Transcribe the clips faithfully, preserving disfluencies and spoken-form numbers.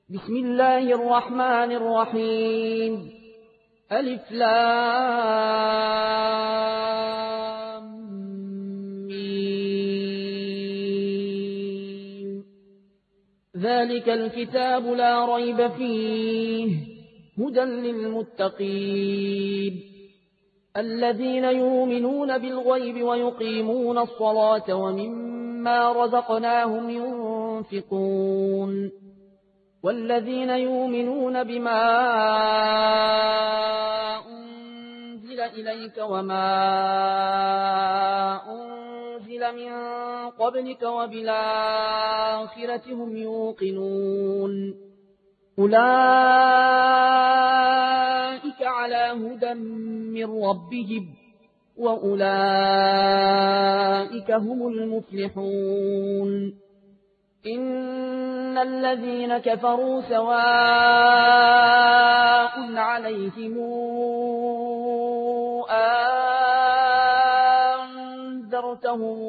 بسم الله الرحمن الرحيم. ألف لام ميم. ذلك الكتاب لا ريب فيه هدى للمتقين الذين يؤمنون بالغيب ويقيمون الصلاة ومما رزقناهم ينفقون والذين يؤمنون بما أنزل إليك وما أنزل من قبلك وبالآخرة هم يوقنون أولئك على هدى من ربهم وأولئك هم المفلحون. إن الذين كفروا سواء عليهم أنذرتهم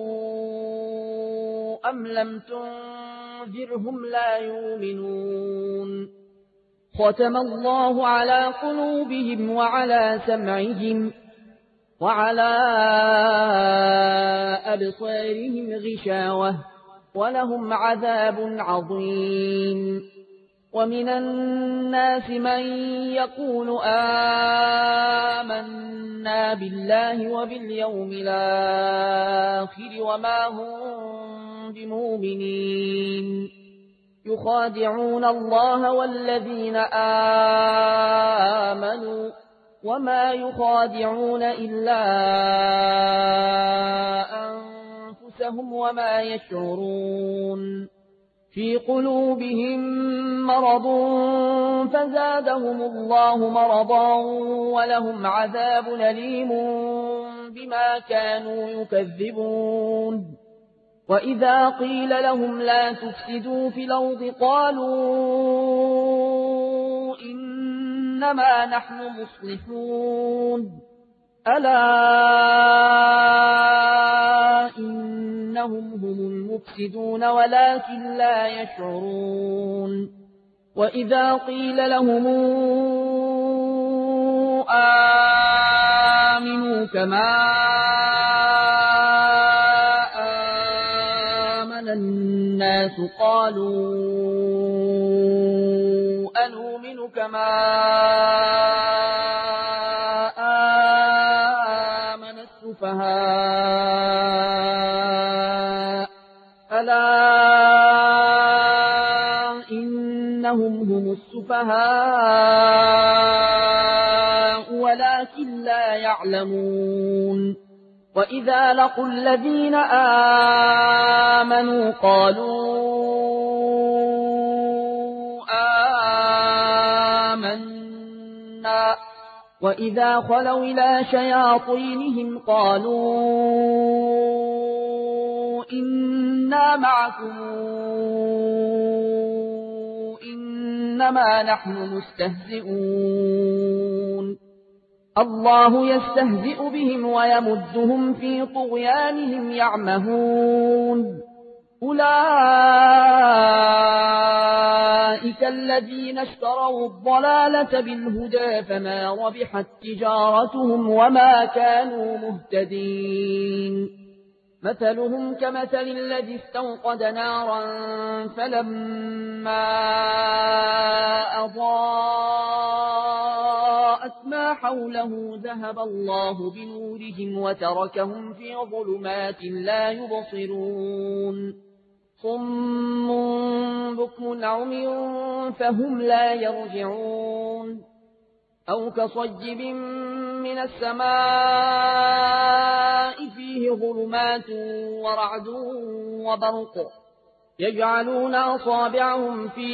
أم لم تنذرهم لا يؤمنون. ختم الله على قلوبهم وعلى سمعهم وعلى أبصارهم غشاوة ولهم عذاب عظيم. ومن الناس من يقول آمنا بالله وباليوم الآخر وما هم بمؤمنين يخادعون الله والذين آمنوا وما يخادعون إلا أنفسهم وما يشعرون. في قلوبهم مرض فزادهم الله مرضا ولهم عذاب أليم بما كانوا يكذبون. وإذا قيل لهم لا تفسدوا في الأرض قالوا إنما نحن مصلحون ألا إنهم هم المفسدون ولكن لا يشعرون. وإذا قيل لهم آمنوا كما آمن الناس قالوا أنؤمن كما آمن السفهاء ألا إنهم هم السفهاء ولكن لا يعلمون. وإذا لقوا الذين آمنوا قالوا آمنا وإذا خلوا إلى شياطينهم قالوا إنا معكم إنما نحن مستهزئون. الله يستهزئ بهم ويمدهم في طغيانهم يعمهون. أولئك الذين اشتروا الضلالة بالهدى فما ربحت تجارتهم وما كانوا مهتدين. مثلهم كمثل الذي استوقد نارا فلما أضاءت ما حوله ذهب الله بنورهم وتركهم في ظلمات لا يبصرون. صم بكم عمي فهم لا يرجعون. أو كصيب من السماء فيه ظلمات ورعد وبرق يجعلون أصابعهم في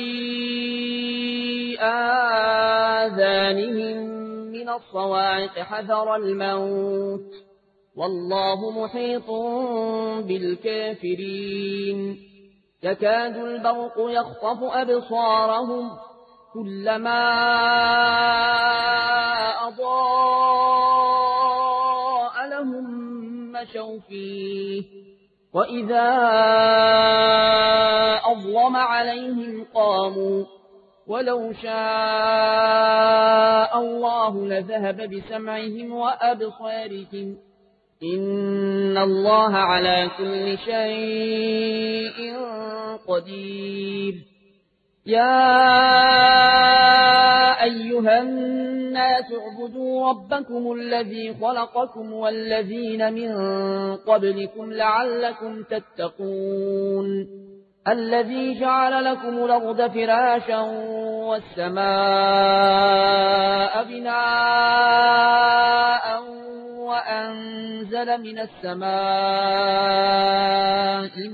آذانهم من الصواعق حذر الموت والله محيط بالكافرين. يكاد البرق يخطف أبصارهم كلما أضاء لهم مشوا فيه وإذا أظلم عليهم قاموا ولو شاء الله لذهب بسمعهم وأبصارهم إن الله على كل شيء قدير. يا أيها الناس اعبدوا ربكم الذي خلقكم والذين من قبلكم لعلكم تتقون الذي جعل لكم الأرض فراشا والسماء بناء وأنزل من السماء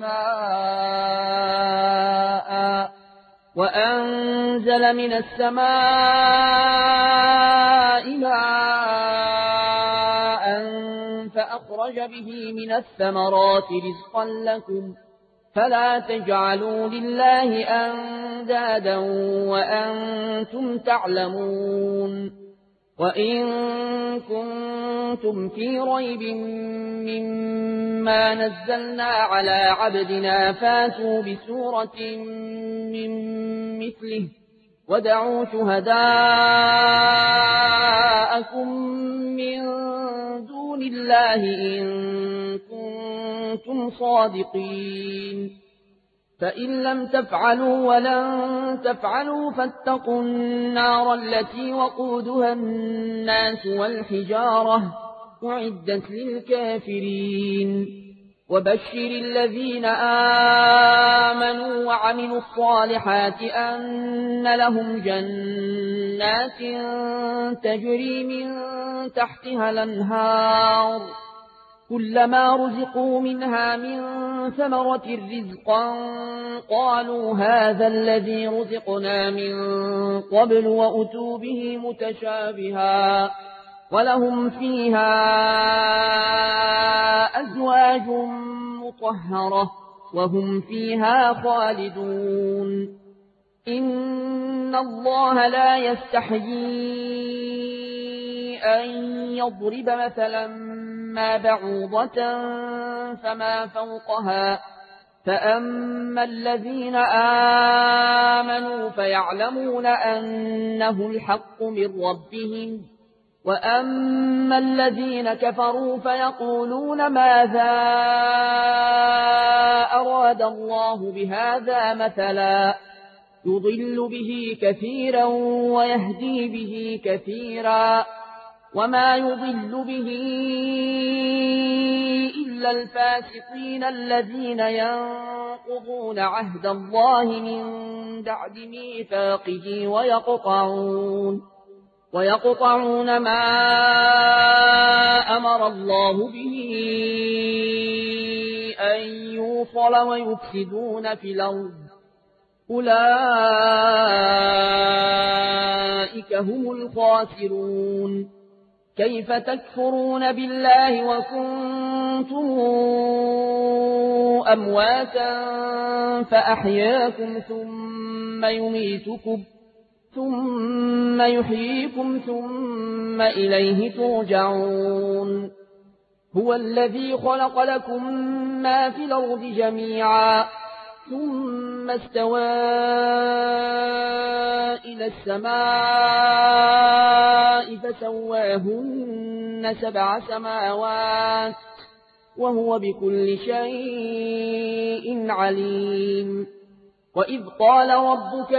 ماء وأنزل من السماء ماء فأخرج به من الثمرات رزقا لكم فلا تجعلوا لله أندادا وأنتم تعلمون. وإن كنتم في ريب مما نزلنا على عبدنا فاتوا بسورة من مثله ودعوا شهداءكم من دون الله إن كنتم صادقين. فإن لم تفعلوا ولن تفعلوا فاتقوا النار التي وقودها الناس والحجارة أعدت للكافرين. وبشر الذين آمنوا وعملوا الصالحات أن لهم جنات تجري من تحتها الأنهار كلما رزقوا منها من ثمرة رزقا قالوا هذا الذي رزقنا من قبل وأتوا به متشابها ولهم فيها أزواج مطهرة وهم فيها خالدون. إن الله لا يستحيي أن يضرب مثلا ما بعوضة فما فوقها فأما الذين آمنوا فيعلمون أنه الحق من ربهم وأما الذين كفروا فيقولون ماذا أراد الله بهذا مثلا يضل به كثيرا ويهدي به كثيرا وما يضل به إلا الفاسقين الذين ينقضون عهد الله من بعد ميثاقه ويقطعون ويقطعون ما أمر الله به أن يوصل ويفسدون في الأرض أولئك هم الخاسرون. كيف تكفرون بالله وكنتم أمواتا فأحياكم ثم يميتكم ثم يحييكم ثم إليه ترجعون. هو الذي خلق لكم ما في الأرض جميعا ثم استوى إلى السماء فسواهن سبع سماوات وهو بكل شيء عليم. وإذ قال ربك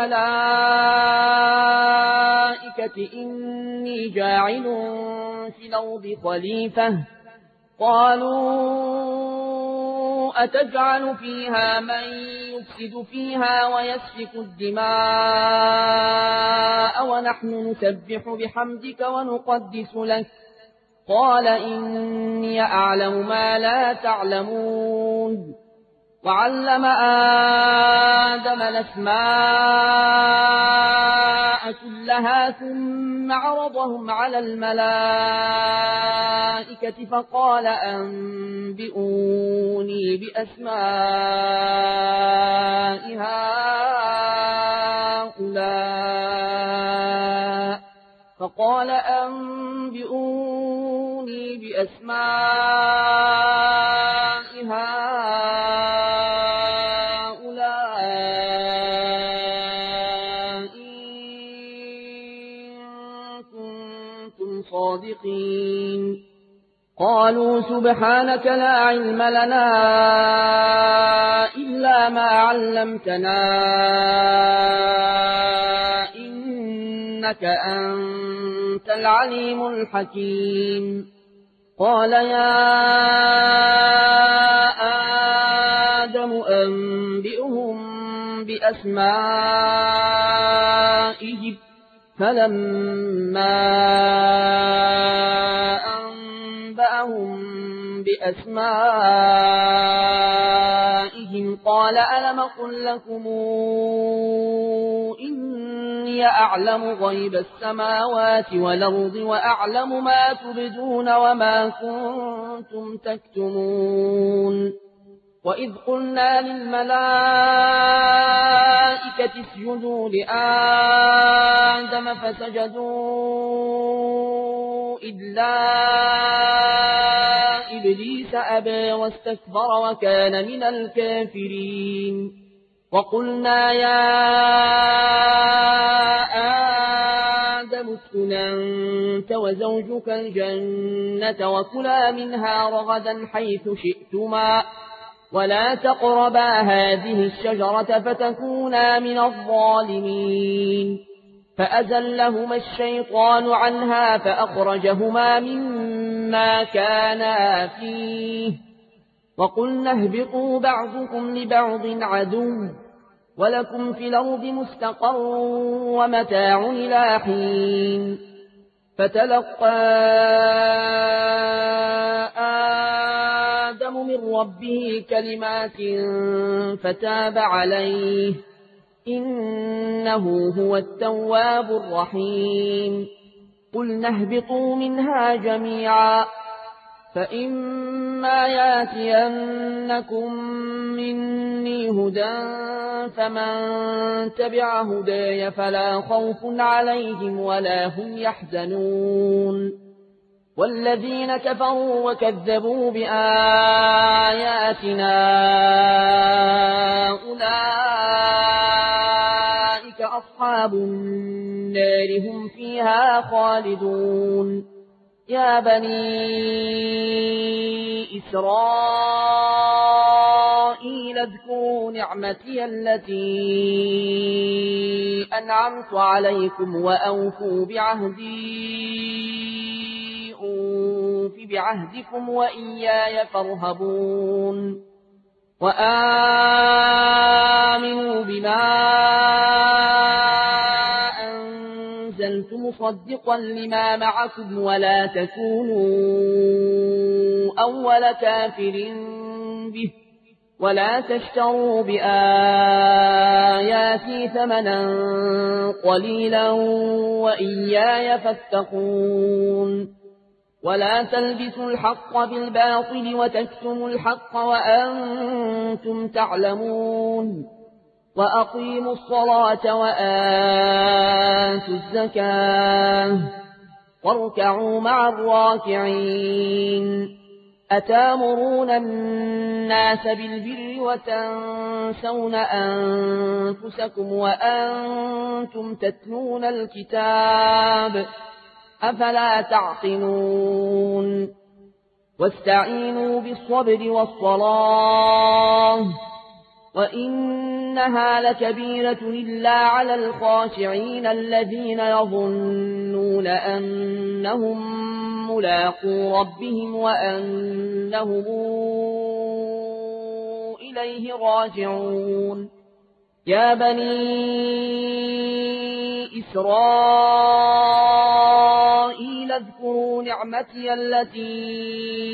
للملائكة إني جاعل في الأرض خليفة قالوا أتجعل فيها من يفسد فيها ويسفك الدماء ونحن نسبح بحمدك ونقدس لك قال إني أعلم ما لا تعلمون. وعلم آدم الأسماء كلها ثم عرضهم على الملائكة فقال أنبئوني بأسماء هؤلاء فقال أنبئوني بأسماء هؤلاء الصادقين قالوا سبحانك لا علم لنا إلا ما علمتنا إنك أنت العليم الحكيم قال يا آدم أنبئهم بأسمائهم فلما أنبأهم بأسمائهم قال ألم قل لكم إني أعلم غيب السماوات والأرض وأعلم ما تبدون وما كنتم تكتمون وإذ قلنا للملائكة اسجدوا لآدم فسجدوا إلا إبليس أبى واستكبر وكان من الكافرين وقلنا يا آدم اسكن أنت وزوجك الجنة وكلا منها رغدا حيث شئتما ولا تقربا هذه الشجرة فتكونا من الظالمين فأزلهما الشيطان عنها فأخرجهما مما كانا فيه وقلنا اهبطوا بعضكم لبعض عدو ولكم في الأرض مستقر ومتاع إلى حين فتلقى آدم من ربه كلمات فتاب عليه إنه هو التواب الرحيم قلنا اهبطوا منها جميعا فإما ياتينكم مني هدى فمن تبع هداي فلا خوف عليهم ولا هم يحزنون والذين كفروا وكذبوا بآياتنا أولئك أصحاب النار هم فيها خالدون يا بني إسرائيل اذكروا نعمتي التي أنعمت عليكم وأوفوا بعهدي أوف بعهدكم وإياي فارهبون وآمنوا بما أنزلت مصدقا لما معكم ولا تكونوا أول كافر به ولا تشتروا بآياتي ثمنا قليلا وإياي فاتقون ولا تلبسوا الحق بالباطل وتكتموا الحق وأنتم تعلمون وأقيموا الصلاة وآتوا الزكاة واركعوا مع الراكعين أتامرون الناس بالبر وتنسون أنفسكم وأنتم تتلون الكتاب أفلا تعقلون واستعينوا بالصبر والصلاة وإنها لكبيرة إلا على الخاشعين الذين يظنون أنهم ملاقو ربهم وأنهم إليه راجعون يا بني إسرائيل اذكروا نعمتي التي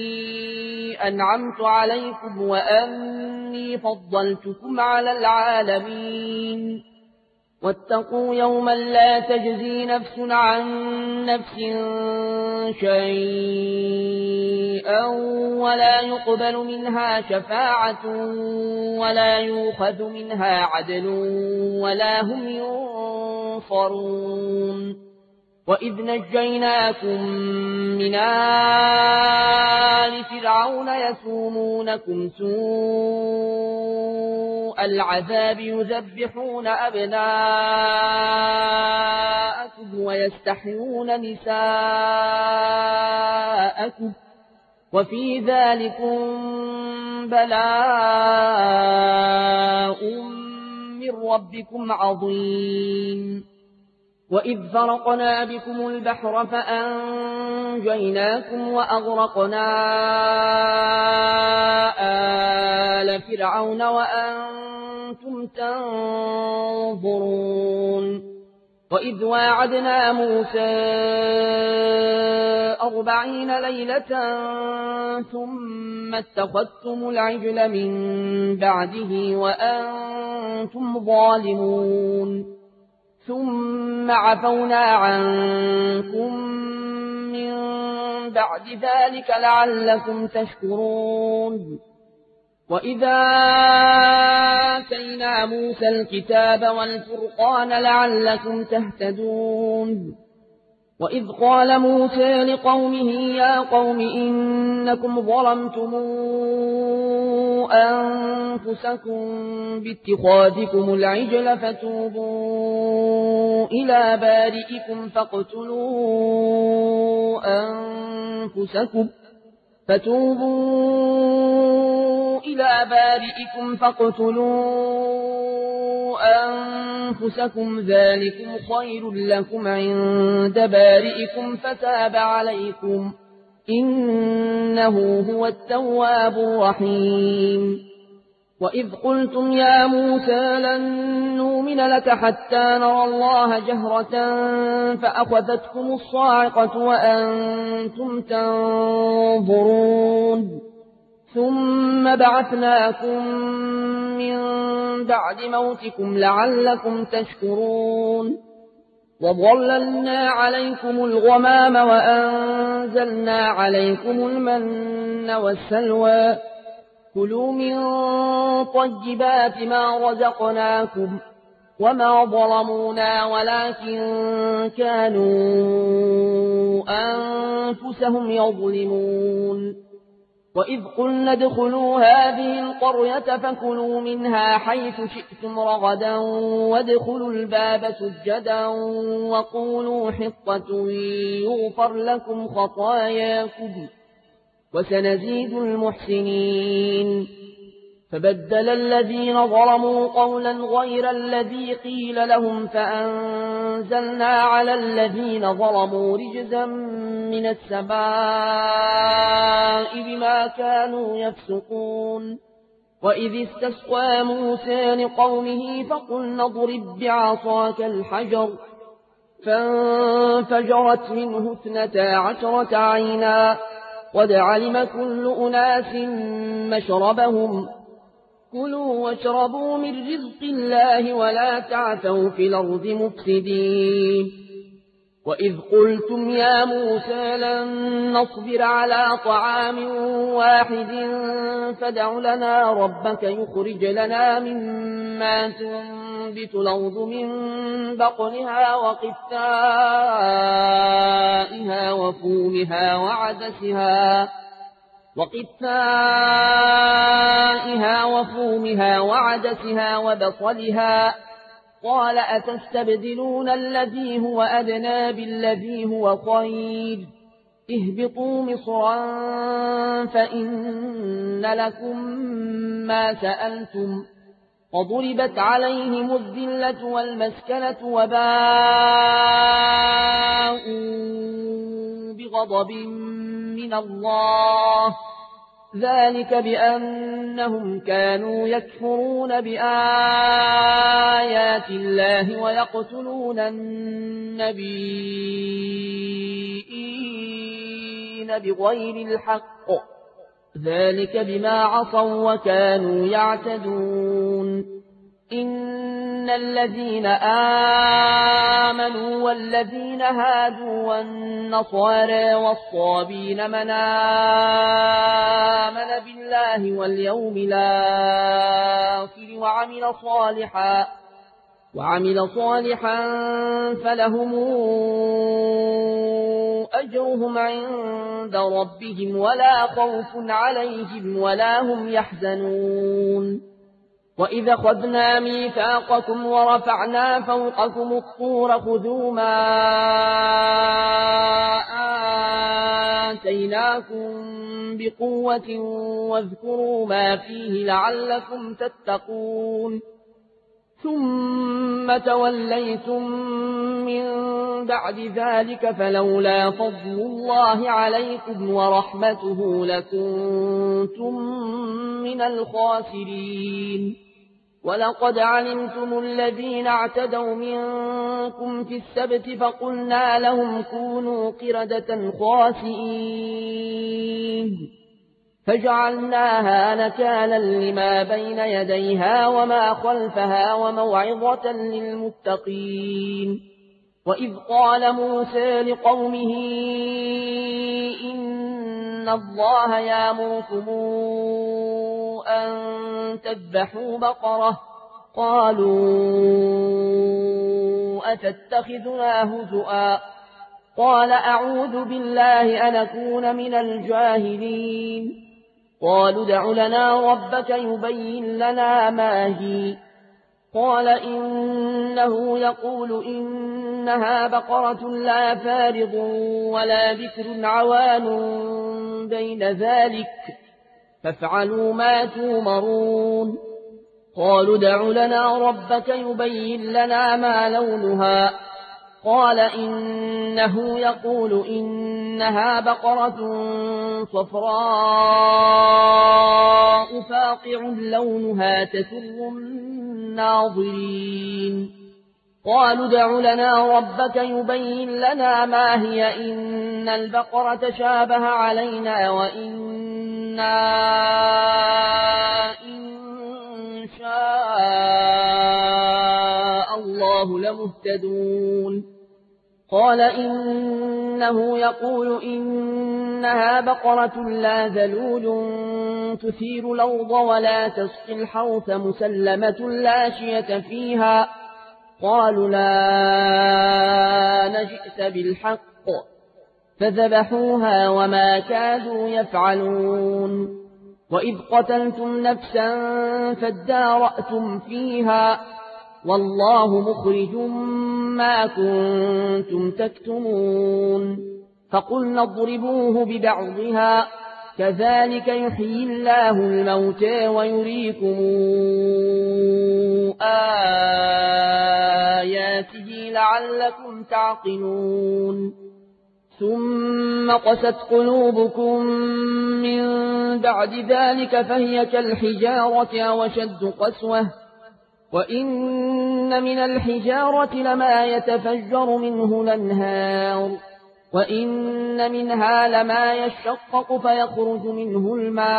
أنعمت عليكم وأني فضلتكم على العالمين واتقوا يوما لا تجزي نفس عن نفس شيئا ولا يقبل منها شفاعة ولا يؤخذ منها عدل ولا هم ينصرون وإذ نجيناكم من آل فرعون يسومونكم سوء العذاب يذبحون أبناءكم ويستحيون نساءكم وفي ذلكم بلاء من ربكم عظيم. وإذ فرقنا بكم البحر فأنجيناكم وأغرقنا آل فرعون وأنتم تنظرون. وإذ واعدنا موسى أربعين ليلة ثم اتخذتم العجل من بعده وأنتم ظالمون ثم عفونا عنكم من بعد ذلك لعلكم تشكرون. وإذا آتينا موسى الكتاب والفرقان لعلكم تهتدون. وإذ قال موسى لقومه يا قوم إنكم ظلمتم أنفسكم باتخاذكم العجل فتوبوا إلى بارئكم فاقتلوا أنفسكم فتوبوا إلى بارئكم فاقتلوا أنفسكم ذلكم خير لكم عند بارئكم فتاب عليكم إنه هو التواب الرحيم. وإذ قلتم يا موسى لن نؤمن لك حتى نرى الله جهرة فأخذتكم الصاعقة وأنتم تنظرون ثم بعثناكم من بعد موتكم لعلكم تشكرون. وظللنا عليكم الغمام وأنزلنا عليكم المن والسلوى كلوا من طيبات ما رزقناكم وما ظلمونا ولكن كانوا أنفسهم يظلمون. وإذ قلنا ادخلوا هذه القرية فكلوا منها حيث شئتم رغدا وادخلوا الباب سجدا وقولوا حطة يغفر لكم خطاياكم وسنزيد المحسنين. فبدل الذين ظلموا قولا غير الذي قيل لهم فأنزلنا على الذين ظلموا رجزا من السماء بما كانوا يفسقون. وإذ استسقى موسى لقومه فقلنا اضرب بعصاك الحجر فانفجرت منه اثنتا عشرة عينا قد علم كل أناس مشربهم كلوا واشربوا من رزق الله ولا تعثوا في الأرض مفسدين. وإذ قلتم يا موسى لن نصبر على طعام واحد فادع لنا ربك يخرج لنا مما تنبت الأرض من بقلها وقثائها وفومها وعدسها وقثائها وفومها وعدسها وبصلها قال أتستبدلون الذي هو أدنى بالذي هو خير اهبطوا مصرا فإن لكم ما سألتم وضربت عليهم الذلة والمسكنة وباءوا بغضب من الله ذلك بأنهم كانوا يكفرون بآيات الله ويقتلون النبيين بغير الحق ذلك بما عصوا وكانوا يعتدون. إن الذين آمنوا والذين هادوا والنصارى والصابين من آمن بالله واليوم الآخر وعمل صالحا وعمل صالحا فلهم أجرهم عند ربهم ولا خوف عليهم ولا هم يحزنون. وإذ أخذنا ميثاقكم ورفعنا فوقكم الطور خذوا ما آتيناكم بقوة واذكروا ما فيه لعلكم تتقون ثم توليتم من بعد ذلك فلولا فضل الله عليكم ورحمته لكنتم من الخاسرين ولقد علمتم الذين اعتدوا منكم في السبت فقلنا لهم كونوا قردة خاسئين فجعلناها نكالا لما بين يديها وما خلفها وموعظة للمتقين وإذ قال موسى لقومه إن الله يأمركم أن تذبحوا بقرة قالوا أتتخذنا هزؤا قال أعوذ بالله أن أكون من الجاهلين قالوا ادع لنا ربك يبين لنا ما هي قال إنه يقول إنها بقرة لا فارض ولا بكر عوان بين ذلك فافعلوا ما تومرون قالوا ادع لنا ربك يبين لنا ما لونها قال إنه يقول إنها بقرة صفراء فاقع لونها تسر الناظرين قالوا ادع لنا ربك يبين لنا ما هي إن البقرة شابه علينا وإنا إن شاء الله لمهتدون قال إنه يقول إنها بقرة لا ذلول تثير الأرض ولا تسقي الحرث مسلمة لا شية فيها قالوا لا نجئت بالحق فذبحوها وما كادوا يفعلون وإذ قتلتم نفسا فادارأتم فيها والله مخرج ما كنتم تكتمون فقلنا اضربوه ببعضها كذلك يحيي الله الموتى ويريكم آياته لعلكم تعقلون ثم قست قلوبكم من بعد ذلك فهي كالحجارة وشد قسوة وإن من الحجارة لما يتفجر منه الأنهار وإن منها لما يشقق فيخرج منه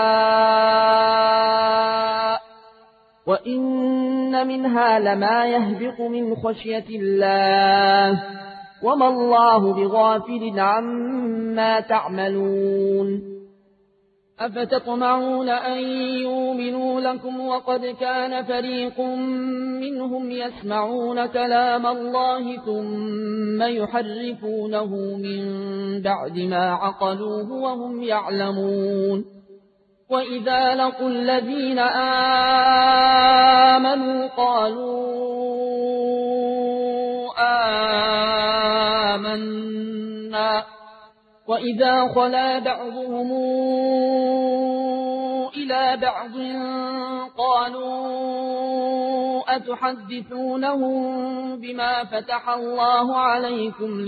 الماء وإن منها لما يهبط من خشية الله وما الله بغافل عما تعملون أفتطمعون أن يؤمنوا لكم وقد كان فريق منهم يسمعون كلام الله ثم يحرفونه من بعد ما عقلوه وهم يعلمون وإذا لقوا الذين آمنوا قالوا آمنا وإذا خلا بعضهم إلى بعض قالوا أتحدثونهم بما فتح الله عليكم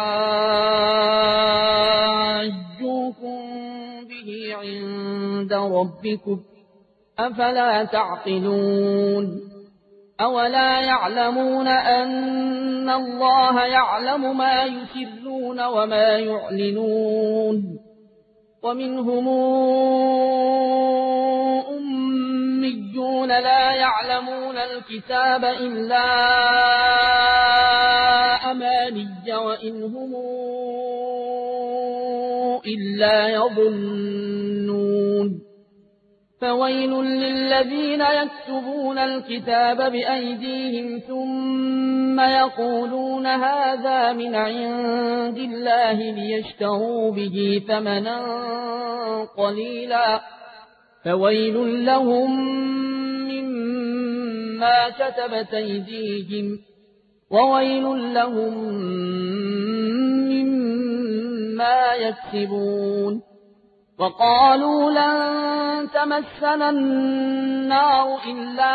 ليحاجوكم به عند ربكم أفلا تعقلون أولا يعلمون أن الله يعلم ما يسرون وما يعلنون ومنهم أميون لا يعلمون الكتاب إلا أماني وإن هم إلا يظنون فويل للذين يكتبون الكتاب بأيديهم ثم يقولون هذا من عند الله ليشتروا به ثمنا قليلا فويل لهم مما ما كتبت أيديهم وويل لهم مما يكسبون. وقالوا لن تمسنا النار إلا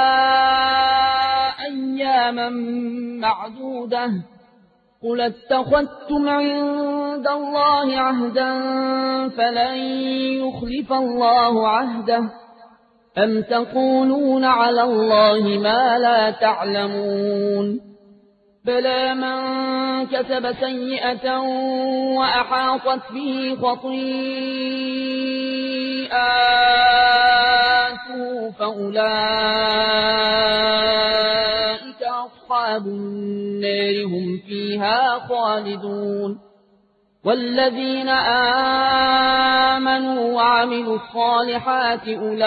أياما معدودة قل اتخذتم عند الله عهدا فلن يخلف الله عهده أم تقولون على الله ما لا تعلمون. بلى من كسب سيئة وأحاطت به خطيئاته فأولئك أصحاب النار هم فيها خالدون. والذين آمنوا وعملوا الصالحات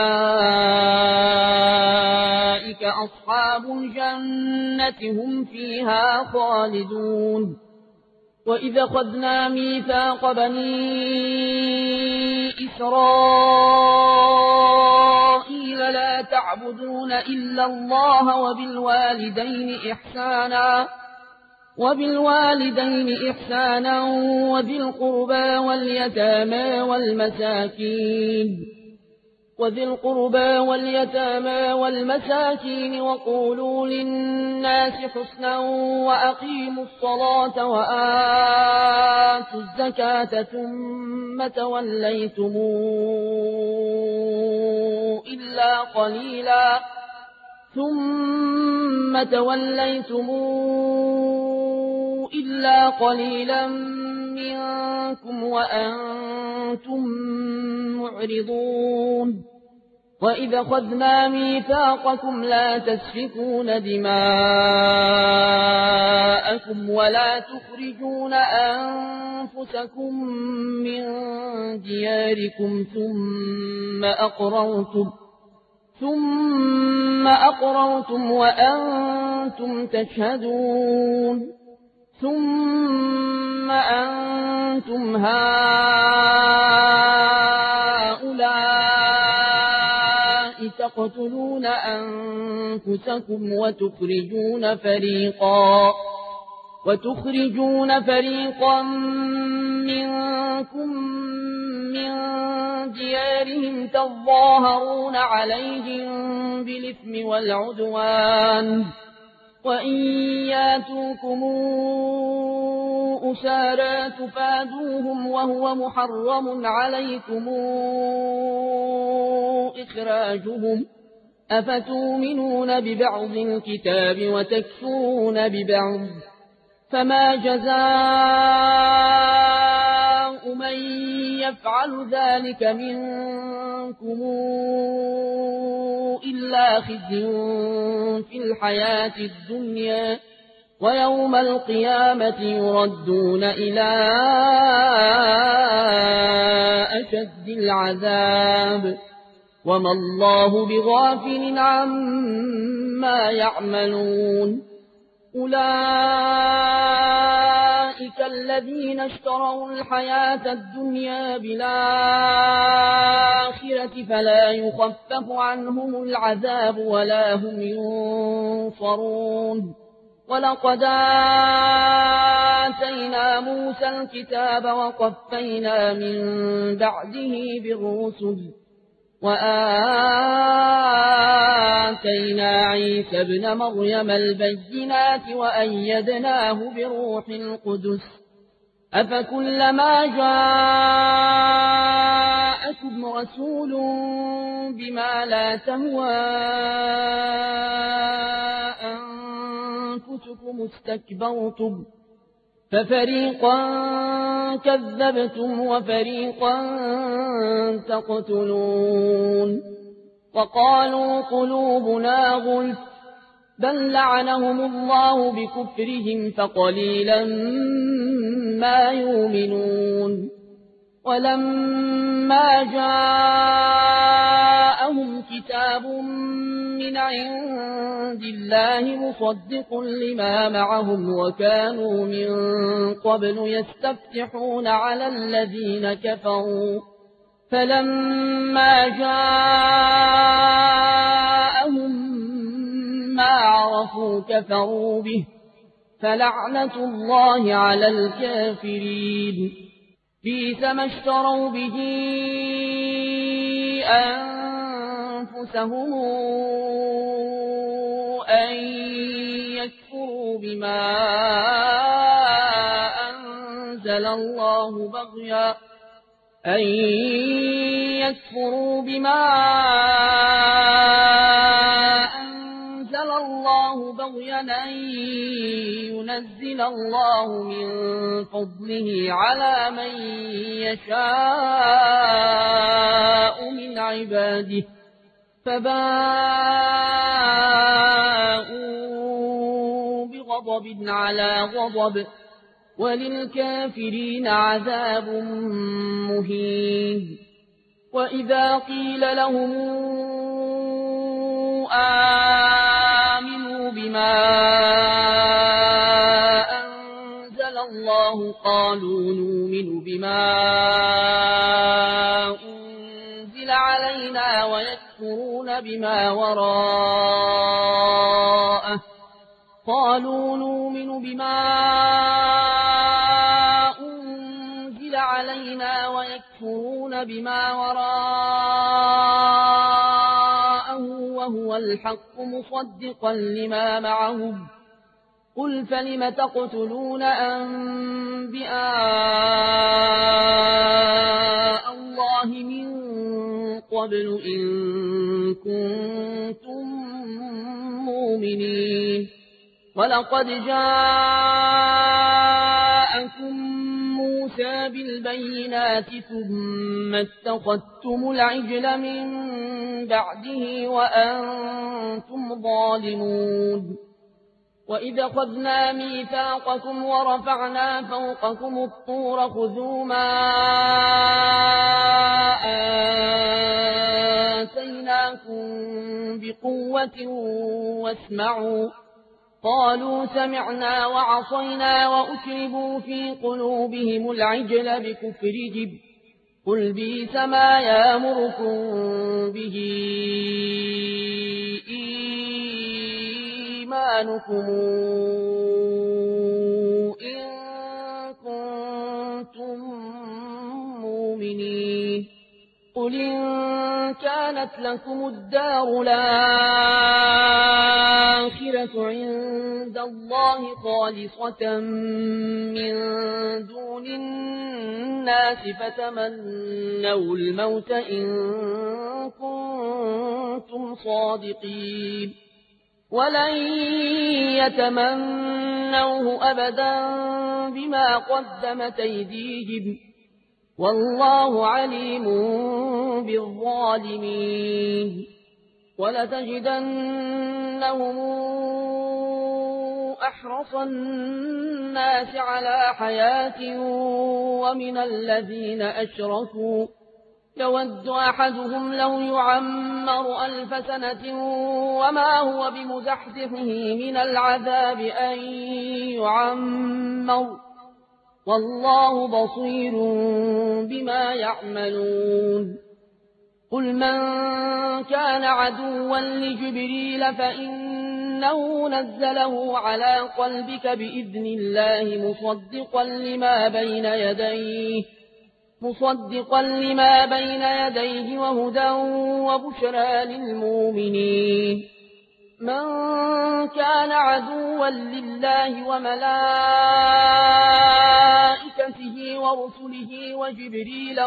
أولئك أصحاب الجنة هم فيها خالدون. وإذا أخذنا ميثاق بني إسرائيل لا تعبدون إلا الله وبالوالدين إحسانا وبالوالدين إحسانا وذي القربى واليتامى والمساكين وذي القربى واليتامى والمساكين وقولوا للناس حسنا وأقيموا الصلاة وآتوا الزكاة ثم توليتم إلا قليلا ثم توليتم إلا قليلا منكم وأنتم معرضون. وإذا أخذنا ميثاقكم لا تسفكون دماءكم ولا تخرجون أنفسكم من دياركم ثم أقررتم ثم أقررتم وأنتم تشهدون. ثم أنتم هؤلاء تقتلون أنفسكم وتخرجون فريقا وتخرجون فريقا منكم من ديارهم تظاهرون عليهم بالإثم والعدوان وإن ياتوكم أسارى تفادوهم وهو محرم عليكم إخراجهم أفتؤمنون ببعض الكتاب وتكفرون ببعض فما جزاء من يفعل ذلك منكم إلا خزي في الحياة الدنيا ويوم القيامة يردون إلى أشد العذاب وما الله بغافل عما يعملون. أولئك الذين اشتروا الحياة الدنيا بالآخرة فلا يخفف عنهم العذاب ولا هم ينصرون. ولقد آتينا موسى الكتاب وقفينا من بعده بالرسل وآتينا عيسى ابن مريم البينات وأيدناه بروح القدس أفكلما جاءكم رسول بما لا تهوى أنفسكم استكبرتم ففريقا كذبتم وفريقا تقتلون. وقالوا قلوبنا غلف بل لعنهم الله بكفرهم فقليلا ما يؤمنون. ولما جاءهم كتاب من عند الله مصدق لما معهم وكانوا من قبل يستفتحون على الذين كفروا فلما جاءهم ما عرفوا كفروا به فلعنة الله على الكافرين بئس ما اشتروا به أنفسهم أن يكفروا بما أنزل الله بغيا أن يكفروا بما أنزل الله بغيا أن ينزل الله من فضله على من يشاء من عباده فباءوا بغضب على غضب وللكافرين عذاب مهين وإذا قيل لهم آمنوا بما أنزل الله قالوا نؤمن بما أنزل علينا ويكفرون بما وراءه قالوا نؤمن بما أنزل علينا ويكفرون بما وراءه وهو الحق مصدقا لما معهم قل فلم تقتلون أنبياء الله من قبل إن كنتم مؤمنين ولقد جاءكم موسى بالبينات ثم اتخذتم العجل من بعده وأنتم ظالمون وإذا خذنا ميثاقكم ورفعنا فوقكم الطور خذوا ما آتيناكم بقوة واسمعوا قالوا سمعنا وعصينا وأشربوا في قلوبهم العجل بكفرهم قل بئس ما يأمركم به إيمانكم إن كنتم مؤمنين قل إن كانت لكم الدار الآخرة عند الله خالصة من دون الناس فتمنوا الموت إن كنتم صادقين ولن يتمنوه أبدا بما قدمت أيديهم والله عليم بالظالمين ولتجدنهم أحرص الناس على حياة ومن الذين أشركوا يود أحدهم لو يعمر ألف سنة وما هو بمزحزحه من العذاب أن يعمر والله بصير بما يعملون قل من كان عدوا لجبريل فإنه نزله على قلبك بإذن الله مصدقا لما بين يديه مصدقا لما بين يديه وهدى وبشرى للمؤمنين من كان عدوا لله وملائكته ورسله وجبريل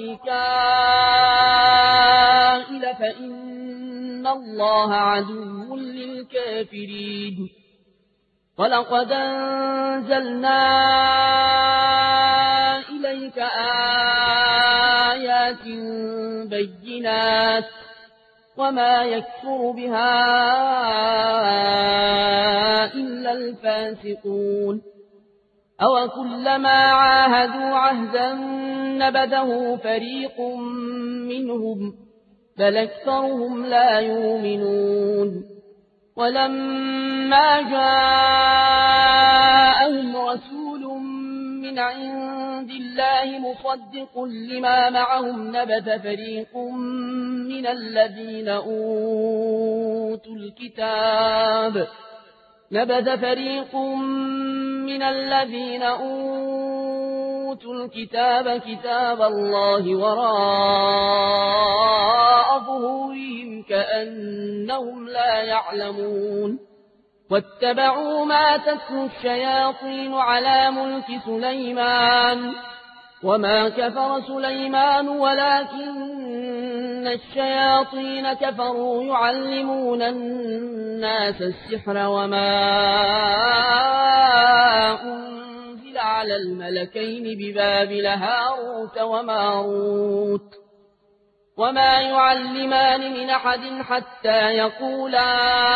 وميكائيل فإن الله عدو للكافرين ولقد أنزلنا إليك آيات بينات وما يكفر بها إلا الفاسقون أو كلما عاهدوا عهدا نبذه فريق منهم بل أكثرهم لا يؤمنون ولما جاءهم رسول من عند الله مصدق لما معهم نبذ فريق من الذين أوتوا أوتوا الكتاب نبذ فريق من الذين أوتوا الكتاب كتاب الله وراء ظهورهم كأنهم لا يعلمون واتبعوا ما تتلو الشياطين على ملك سليمان وما كفر سليمان ولكن الشياطين كفروا يعلمون الناس السحر وما أنزل على الملكين ببابل هاروت وماروت وما يعلمان من أحد حتى يقولا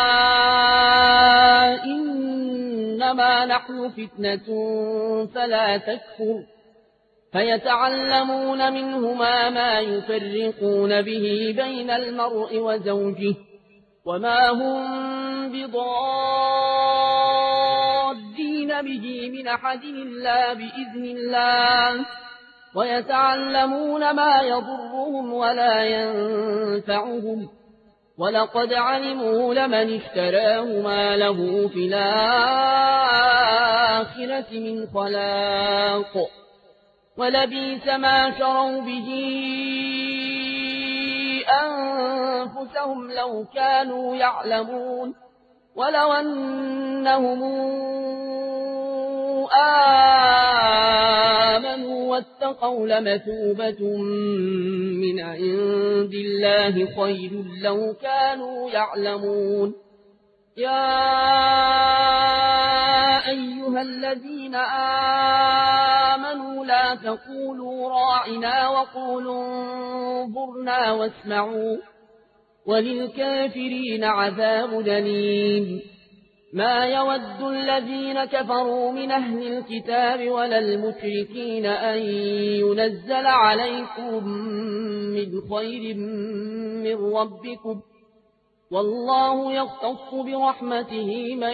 إنما نحن فتنة فلا تكفر فيتعلمون منهما ما يفرقون به بين المرء وزوجه وما هم بضادين به من أحد إلا بإذن الله ويتعلمون ما يضرهم ولا ينفعهم ولقد علموا لمن اشتراه ما له في الآخرة من خلاق ولبئس ما شروا به أنفسهم لو كانوا يعلمون ولو أنهم آمنوا واتقوا لمثوبة من عند الله خير لو كانوا يعلمون يا أيها الذين آمنوا لا تقولوا راعنا وقولوا انظرنا واسمعوا وللكافرين عذاب أليم ما يود الذين كفروا من أهل الكتاب ولا المشركين أن ينزل عليكم من خير من ربكم والله يختص برحمته من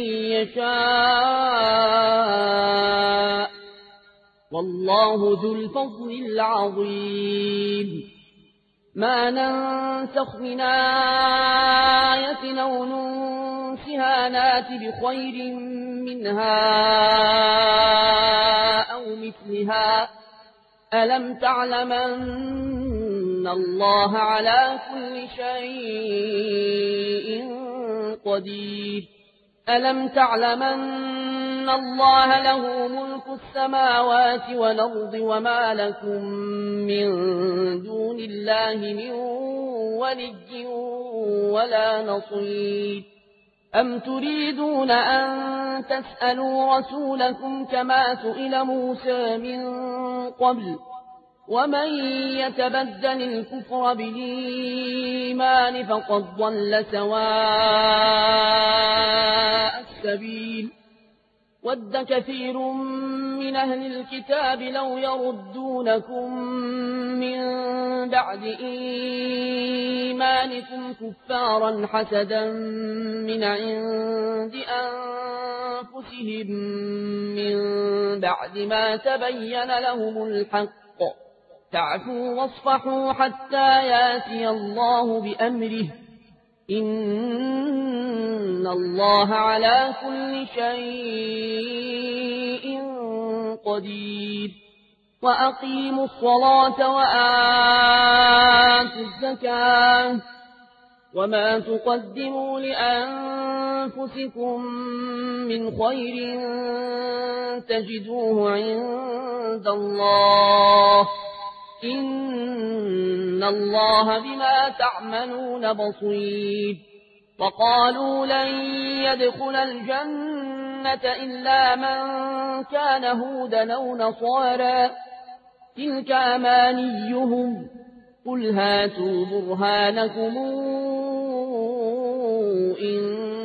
يشاء والله ذو الفضل العظيم ما ننسخ من آية أو ننسها نات بخير منها أو مثلها ألم تعلم أن الله على كل شيء قدير ألم تعلم أن الله له ملك السماوات والأرض وما لكم من دون الله من ولي ولا نصير أم تريدون أن تسألوا رسولكم كما سئل موسى من قبل ومن يتبدل الكفر بالإيمان فقد ضل سواء السبيل ود كثير من أهل الكتاب لو يردونكم من بعد إيمانكم كفارا حسدا من عند أنفسهم من بعد ما تبين لهم الحق فاعفوا واصفحوا حتى ياتي الله بأمره إن الله على كل شيء قدير وأقيموا الصلاة وآتوا الزكاة وما تقدموا لأنفسكم من خير تجدوه عند الله إن الله بما تعملون بصير وقالوا لن يدخل الجنة إلا من كان هودا أو نصارى تلك أمانيهم قل هاتوا برهانكم إن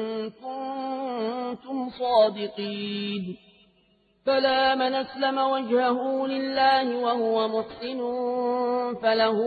كنتم صادقين فلا من أسلم وجهه لله وهو محسن فله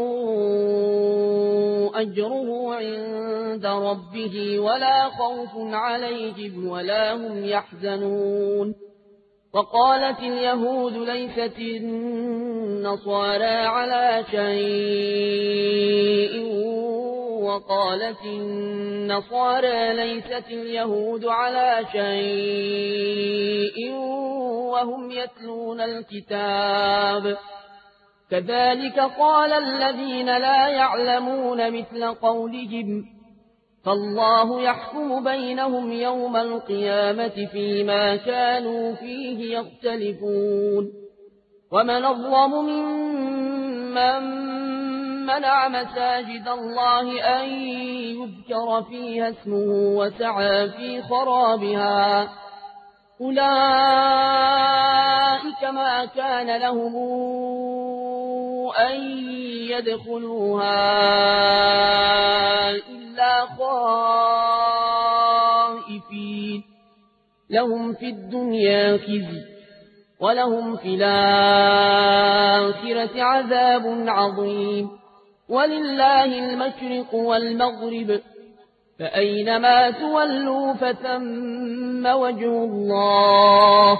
أجره عند ربه ولا خوف عليهم ولا هم يحزنون وقالت اليهود ليست النصارى على شيء وقالت النصارى ليست اليهود على شيء وهم يتلون الكتاب كذلك قال الذين لا يعلمون مثل قولهم فالله يحكم بينهم يوم القيامة فيما كانوا فيه يختلفون ومن أظلم ممن منع مساجد الله أن يذكر فيها اسمه وسعى في خرابها أولئك ما كان لهم أن يدخلوها إلا خائفين لهم في الدنيا خزي ولهم في الآخرة عذاب عظيم ولله المشرق والمغرب فأينما تولوا فثم وجه الله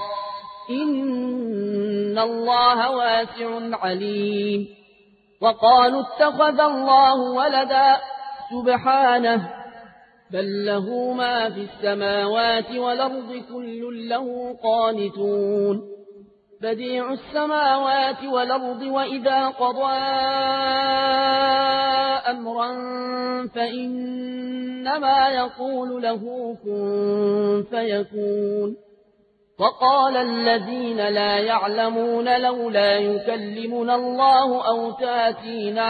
إن الله واسع عليم وقالوا اتخذ الله ولدا سبحانه بل له ما في السماوات والأرض كل له قانتون بديع السماوات والأرض وإذا قضى أمرا فإنما يقول له كن فيكون وقال الذين لا يعلمون لولا يكلمنا الله أو تاتينا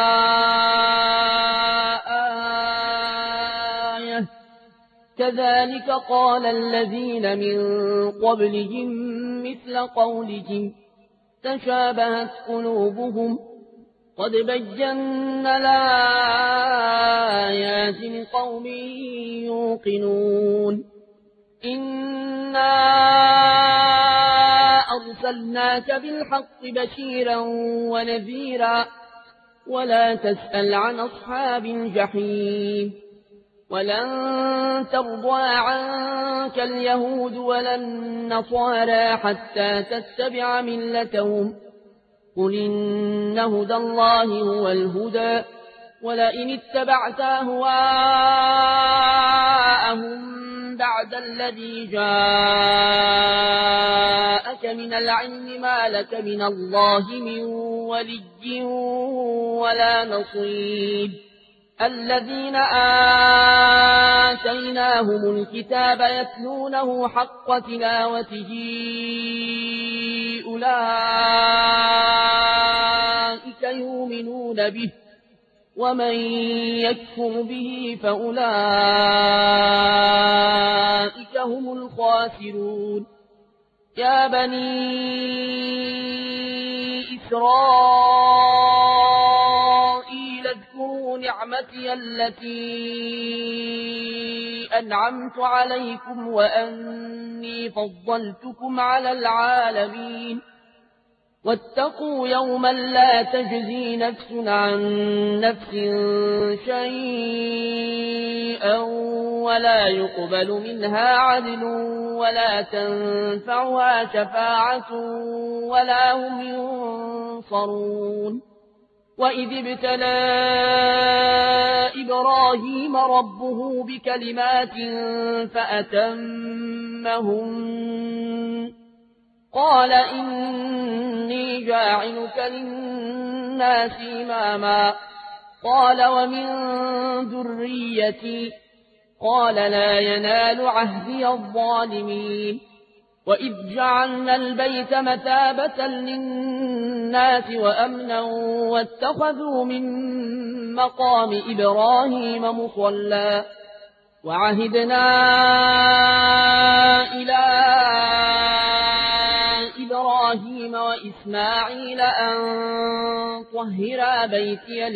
آية كذلك قال الذين من قبلهم مثل قولهم تشابهت قلوبهم قد بينا الآيات لقوم يوقنون إنا أرسلناك بالحق بشيرا ونذيرا ولا تسأل عن أصحاب الجحيم ولن ترضى عنك اليهود ولا النصارى حتى تتبع ملتهم قل إن هدى الله هو الهدى ولئن اتبعت أهواءهم بعد الذي جاءك من العلم ما لك من الله من ولي ولا نصير الذين آتيناهم الكتاب يتلونه حق تلاوته أولئك يؤمنون به ومن يكفر به فأولئك هم الخاسرون يا بني إسرائيل اذكروا نعمتي التي أنعمت عليكم وأني فضلتكم على العالمين واتقوا يوما لا تجزي نفس عن نفس شيئا ولا يقبل منها عدل ولا تنفعها شفاعة ولا هم ينصرون وإذ ابتلى إبراهيم ربه بكلمات فأتمهن قال إني جاعلك للناس إماما قال ومن ذريتي قال لا ينال عهدي الظالمين وإذ جعلنا البيت مثابة للناس وأمنا واتخذوا من مقام إبراهيم مصلى وعهدنا إلى إبراهيم وإسماعيل أن طهرا بيتي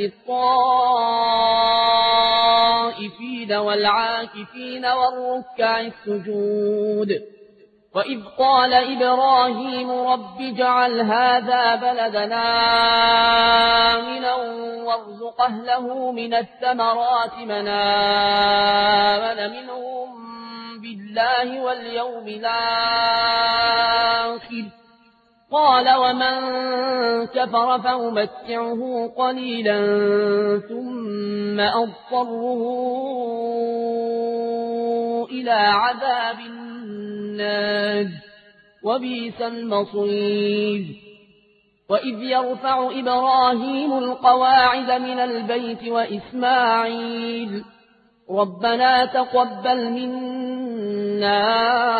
للطائفين والعاكفين والركع السجود وإذ قال إبراهيم رب اجعل هذا بلدنا آمنا وارزق أهله من الثمرات من آمن منهم بالله واليوم الآخر قال ومن كفر فأمتعه قليلا ثم أضطره إلى عذاب النار وبئس المصير وإذ يرفع إبراهيم القواعد من البيت وإسماعيل ربنا تقبل منا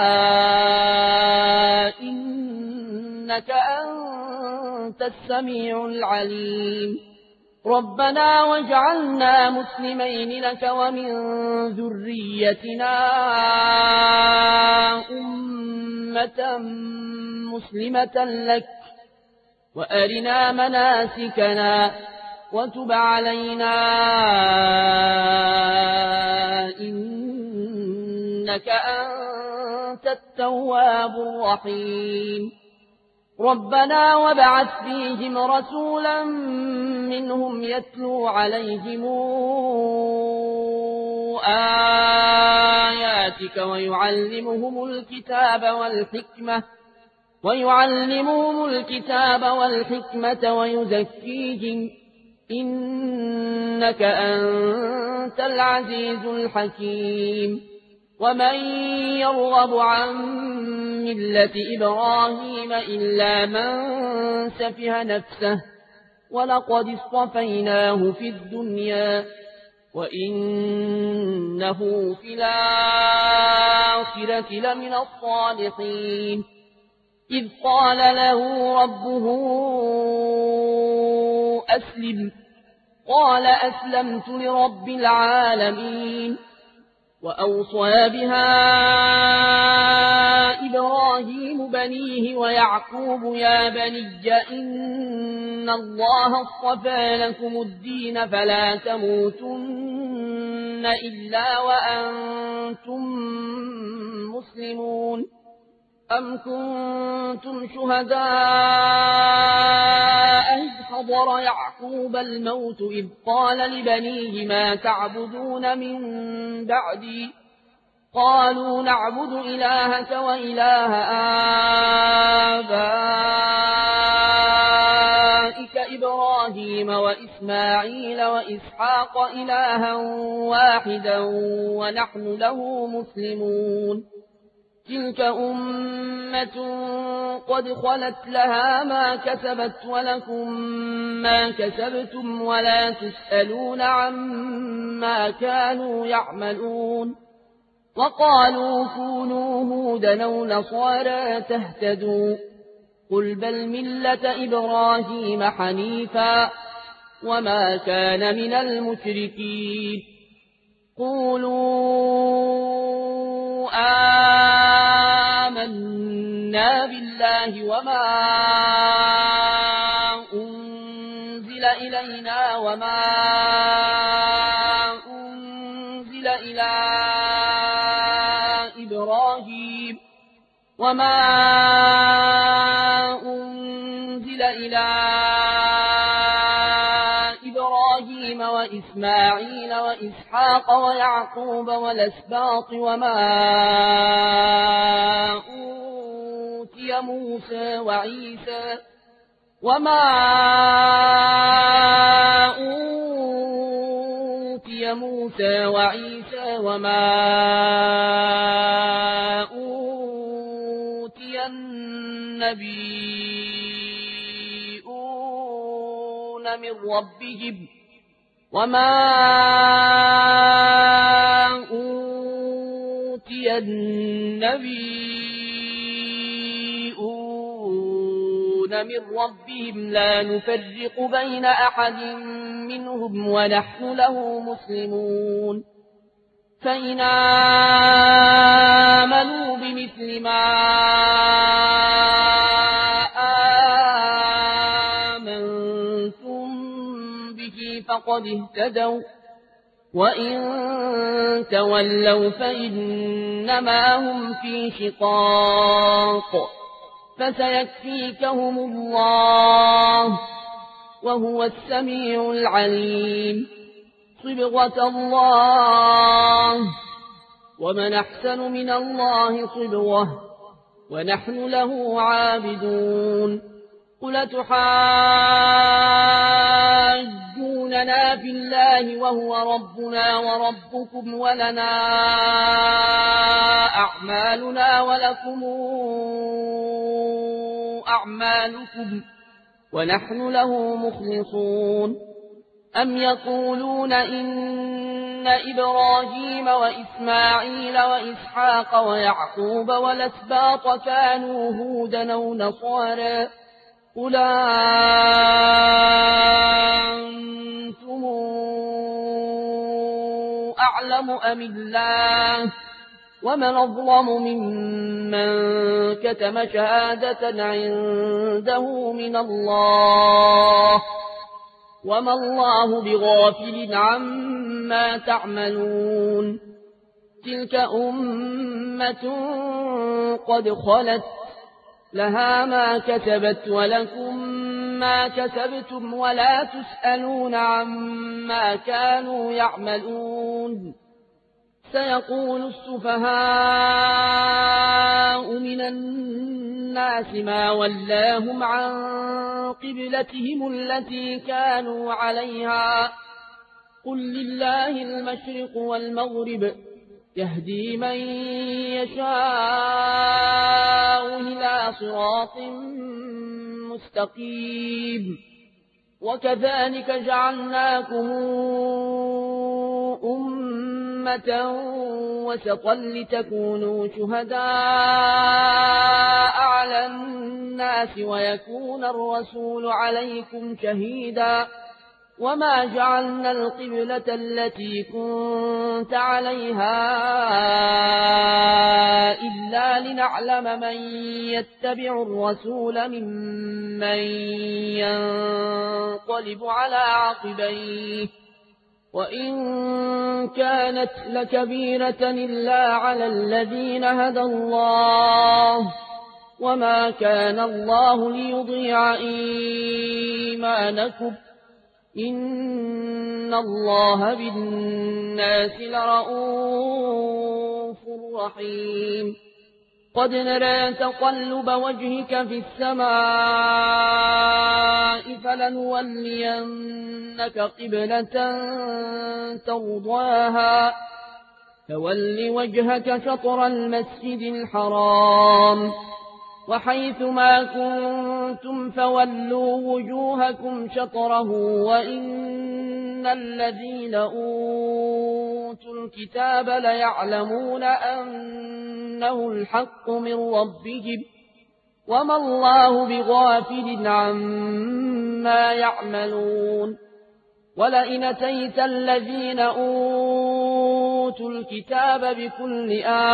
إنك أنت السميع العليم ربنا واجعلنا مسلمين لك ومن ذريتنا أمة مسلمة لك وأرنا مناسكنا وتب علينا إنك أنت التواب الرحيم ربنا وابعث فيهم رسولا منهم يتلو عليهم آياتك ويعلمهم الكتاب والحكمة ويعلمهم الكتاب والحكمة ويزكيهم إنك أنت العزيز الحكيم ومن يرغب عن ملة إبراهيم إلا من سفه نفسه ولقد اصطفيناه في الدنيا وإنه في الآخرة لمن الصالحين إذ قال له ربه أسلم قال أسلمت لرب العالمين وأوصى بها إبراهيم بنيه ويعقوب يا بني إن الله اصطفى لكم الدين فلا تموتن إلا وأنتم مسلمون أم كنتم شهداء إذ حضر يعقوب الموت إذ قال لبنيه ما تعبدون من بعدي قالوا نعبد إلهك وإله آبائك إبراهيم وإسماعيل وإسحاق إلها واحدا ونحن له مسلمون تلك أمة قد خلت لها ما كسبت ولكم ما كسبتم ولا تسألون عما كانوا يعملون وقالوا كونوا هودا أو نصارى تهتدوا قل بل ملة إبراهيم حنيفا وما كان من المشركين قولوا آمنا بالله وما أنزل إلينا وما أنزل إلى إبراهيم وما أنزل إلى إبراهيم وإسماعيل وإسحاق ويعقوب والأسباط وما أوتي موسى وعيسى وما أوتي موسى وعيسى وما أوتي النبيون من ربهم وما أوتي النبيون من ربهم لا نفرق بين أحد منهم ونحن له مسلمون فإن آمنوا بمثل ما آمنتم به فقد اهتدوا وإن تولوا فإنما هم في شقاق فسيكفيكهم الله وهو السميع العليم صبغة الله ومن أحسن من الله صبغة ونحن له عابدون قل تحاجوننا في الله وهو ربنا وربكم ولنا أعمالنا ولكم أعمالكم ونحن له مخلصون أم يقولون إن إبراهيم وإسماعيل وإسحاق ويعقوب والأسباط كانوا هودا أو نصارى قل أنتم أعلم أم الله ومن أظلم ممن كتم شهادة عنده من الله وما الله بغافل عما تعملون تلك أمة قد خلت لها ما كسبت ولكم ما كسبتم ولا تسألون عما كانوا يعملون سيقول السفهاء من الناس ما ولاهم عن قبلتهم التي كانوا عليها قل لله المشرق والمغرب يهدي من يشاء إلى صراط مستقيم وكذلك جعلناكم أمة وسطا لتكونوا شهداء على الناس ويكون الرسول عليكم شهيدا وما جعلنا القبلة التي كنت عليها إلا لنعلم من يتبع الرسول ممن ينقلب على عقبيه وإن كانت لكبيرة إلا على الذين هدى الله وما كان الله ليضيع إيمانكم إن الله بالناس لرءوف رحيم قد نرى تقلب وجهك في السماء فلنولينك قبلة ترضاها فول وجهك شطر المسجد الحرام وحيث ما كنتم فولوا وجوهكم شطره وإن الذين أوتوا الكتاب ليعلمون أنه الحق من ربهم وما الله بغافل عما يعملون ولئن أتيت الذين أوتوا الكتاب بكل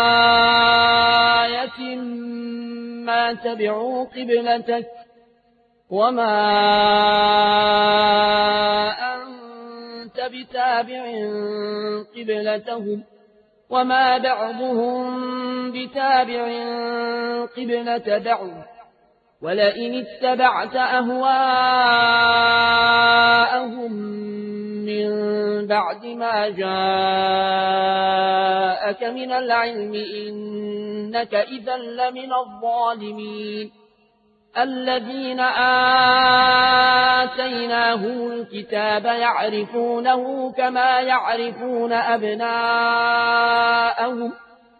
آية ما تبعوا قبلتك وما أنت بتابع قبلتهم وما بعضهم بتابع قبلة بعض ولئن اتبعت أهواءهم من بعد ما جاءك من العلم إنك إذا لمن الظالمين الذين آتيناهم الكتاب يعرفونه كما يعرفون أبناءهم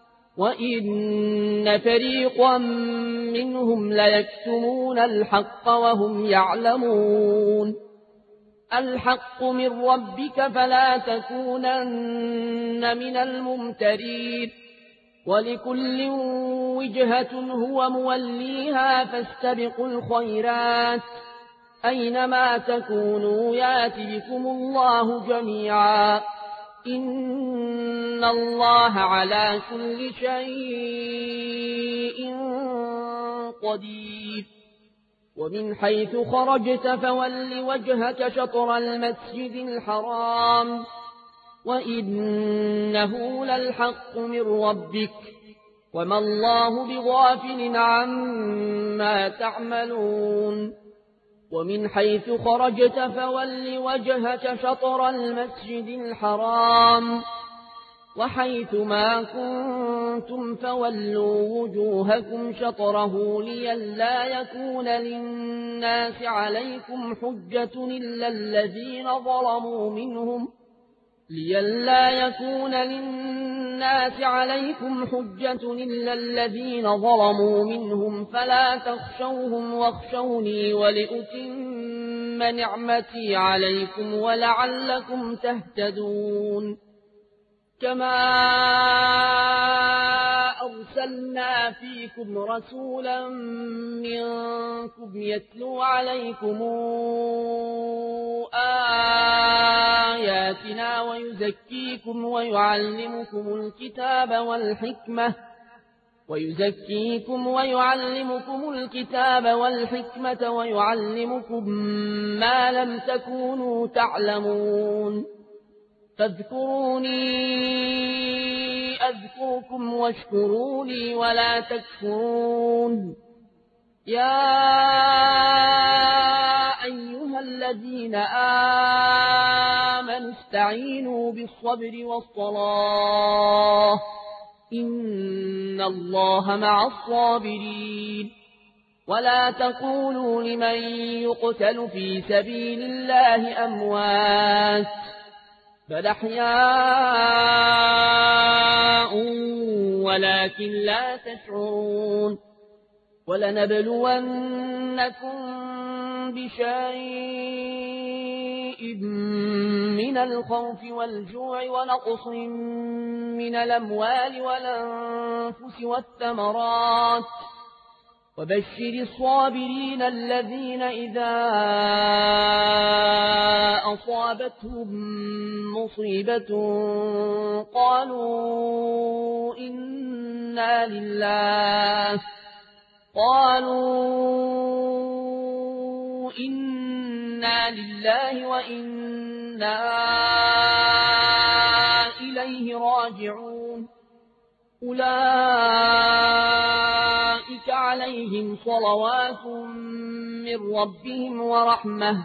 وإن فريقا منهم ليكتمون الحق وهم يعلمون الحق من ربك فلا تكونن من الممترين ولكل وجهة هو موليها فاستبقوا الخيرات أينما تكونوا يات بكم الله جميعا إن الله على كل شيء قدير ومن حيث خرجت فول وجهك شطر المسجد الحرام وإنه للحق من ربك وما الله بغافل عما تعملون ومن حيث خرجت فول وجهك شطر المسجد الحرام وحيث ما كنتم فولوا وجوهكم شطره لئلا يكون للناس عليكم حجة إلا الذين ظلموا منهم لئلا يكون للناس عليكم حجة إلا الذين ظلموا منهم فلا تخشوهم واخشوني ولأتم نعمتي عليكم ولعلكم تهتدون كما أرسلنا فيكم رسولا منكم يتلو عليكم آياتنا ويزكيكم ويعلمكم الكتاب والحكمة ويزكيكم ويعلمكم الكتاب والحكمة ويعلمكم ما لم تكونوا تعلمون فاذكروني أذكركم واشكروا لي ولا تكفرون يا أيها الذين آمنوا استعينوا بالصبر والصلاة إن الله مع الصابرين ولا تقولوا لمن يقتل في سبيل الله أموات بل أحياء ولكن لا تشعرون ولنبلونكم بشيء من الخوف والجوع ونقص من الأموال والأنفس والثمرات وبشر الصابرين الذين إذا أصابتهم مصيبة قالوا إنا لله قالوا إنا لله وإنا إليه راجعون أولئك عليهم صلوات من ربهم ورحمة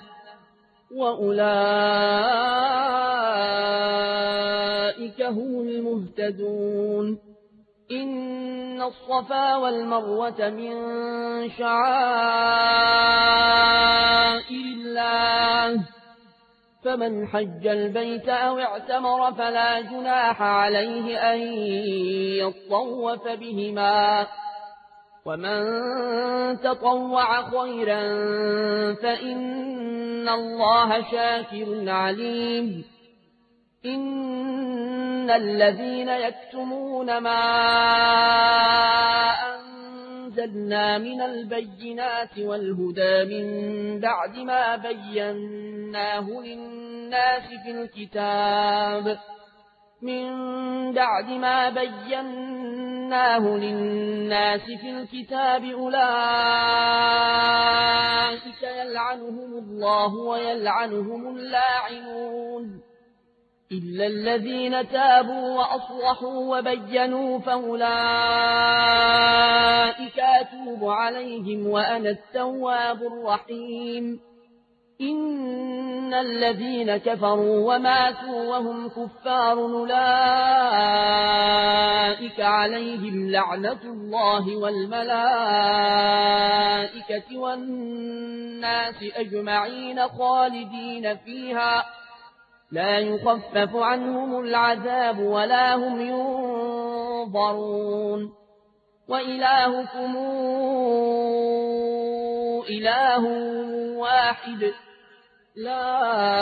وأولئك هم المهتدون إن الصفا والمروة من شعائر الله فمن حج البيت أو اعتمر فلا جناح عليه أن يطوف بهما ومن تطوع خيرا فإن الله شاكر عليم إن الذين يكتمون ما أنزلنا من البينات والهدى من بعد ما بيناه للناس في الكتاب من بعد ما بيناه للناس في الكتاب أولئك يلعنهم الله ويلعنهم اللاعنون إلا الذين تابوا وأصلحوا وبينوا فأولئك أتوب عليهم وأنا التواب الرحيم إن الذين كفروا وماتوا وهم كفار أولئك عليهم لعنة الله والملائكة والناس أجمعين خالدين فيها لا يخفف عنهم العذاب ولا هم ينظرون وإلهكم إله واحد لا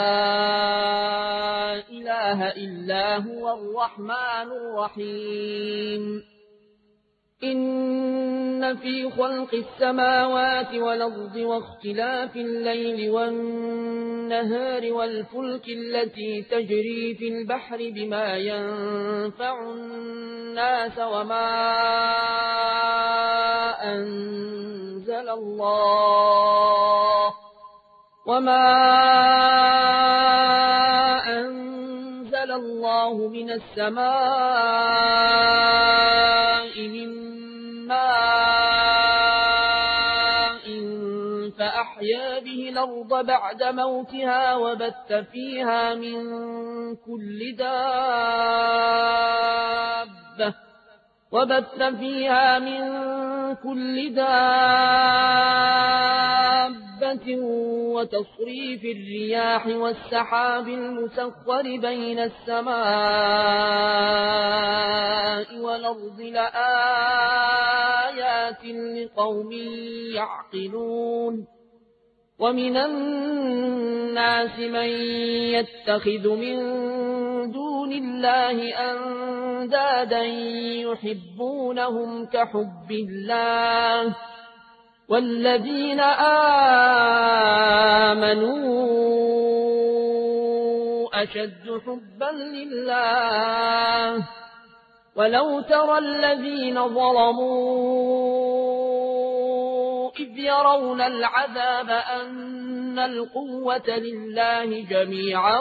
إله إلا هو الرحمن الرحيم إن في خلق السماوات والأرض واختلاف الليل والنهار والفلك التي تجري في البحر بما ينفع الناس وما أنزل الله وما أنزل الله من السماء من ماء أحيا به الأرض بعد موتها وبث فيها من كل دابة وبث فيها من كل دابة وتصريف الرياح والسحاب المسخر بين السماء والأرض لآيات لقوم يعقلون ومن الناس من يتخذ من دون الله أندادا يحبونهم كحب الله والذين آمنوا أشد حبا لله ولو ترى الذين ظلموا إذ يرون العذاب أن القوة لله جميعا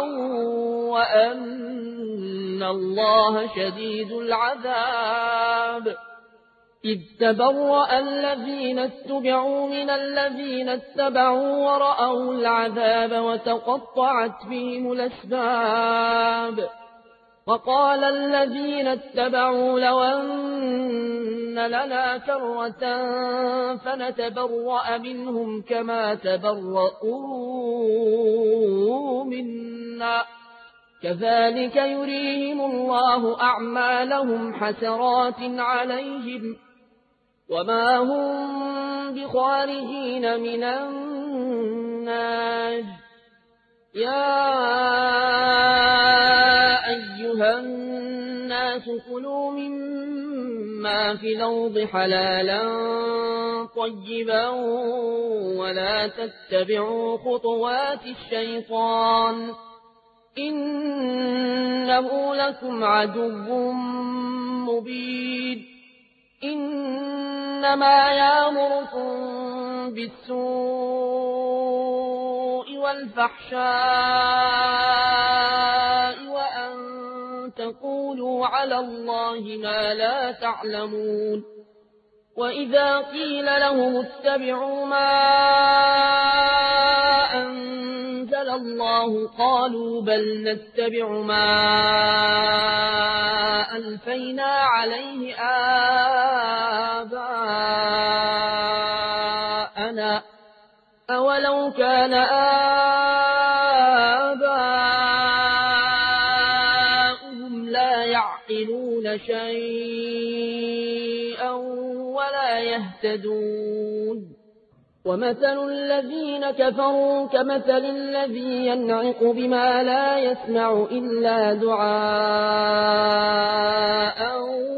وأن الله شديد العذاب إذ تبرأ الذين اتبعوا من الذين اتبعوا ورأوا العذاب وتقطعت بهم الأسباب وقال الذين اتبعوا لو أن لنا كرة فنتبرأ منهم كما تبرؤوا منا كذلك يريهم الله أعمالهم حسرات عليهم وما هم بخارجين من النار يا أيها الناس كلوا مما في الأرض حلالا طيبا ولا تتبعوا خطوات الشيطان إنه لكم عدو مبين إنما يأمركم بالسوء والفحشاء وأن تقولوا على الله ما لا تعلمون وإذا قيل لهم اتبعوا ما أنزل الله قالوا بل نتبع ما ألفينا عليه آباءنا أولو كان آباؤهم لا يعقلون شيئا ولا يهتدون ومثل الذين كفروا كمثل الذي ينعق بما لا يسمع إلا دعاء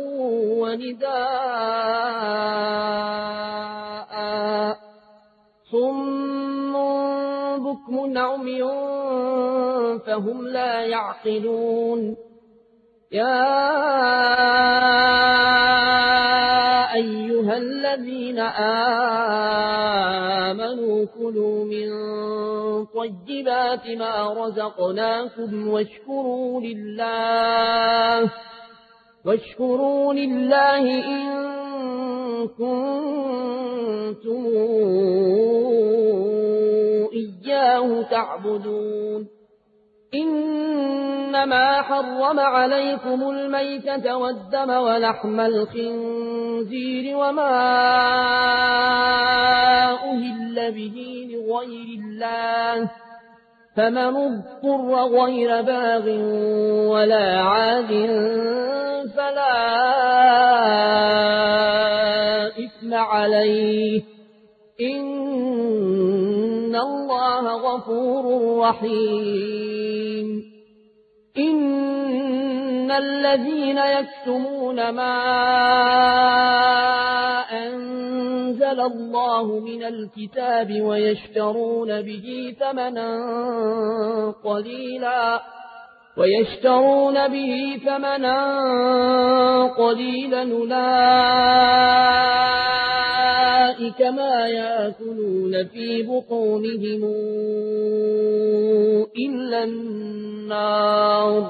ونداء صم بكم عمي فهم لا يعقلون يا أيها الذين آمنوا كلوا من طيبات ما رزقناكم واشكروا لله واشكروا لله إن كنتم إياه تعبدون إنما حرم عليكم الميتة والدم ولحم الخنزير وما أهل به لغير الله فمن اضطر غير باغ ولا عاد فلا إثم عليه إن الله غفور رحيم إن الذين يكتمون ما أنزل الله من الكتاب ويشترون به ثمنا قليلا ويشترون به ثمنا قليلا أولئك ما يأكلون في بطونهم إلا النار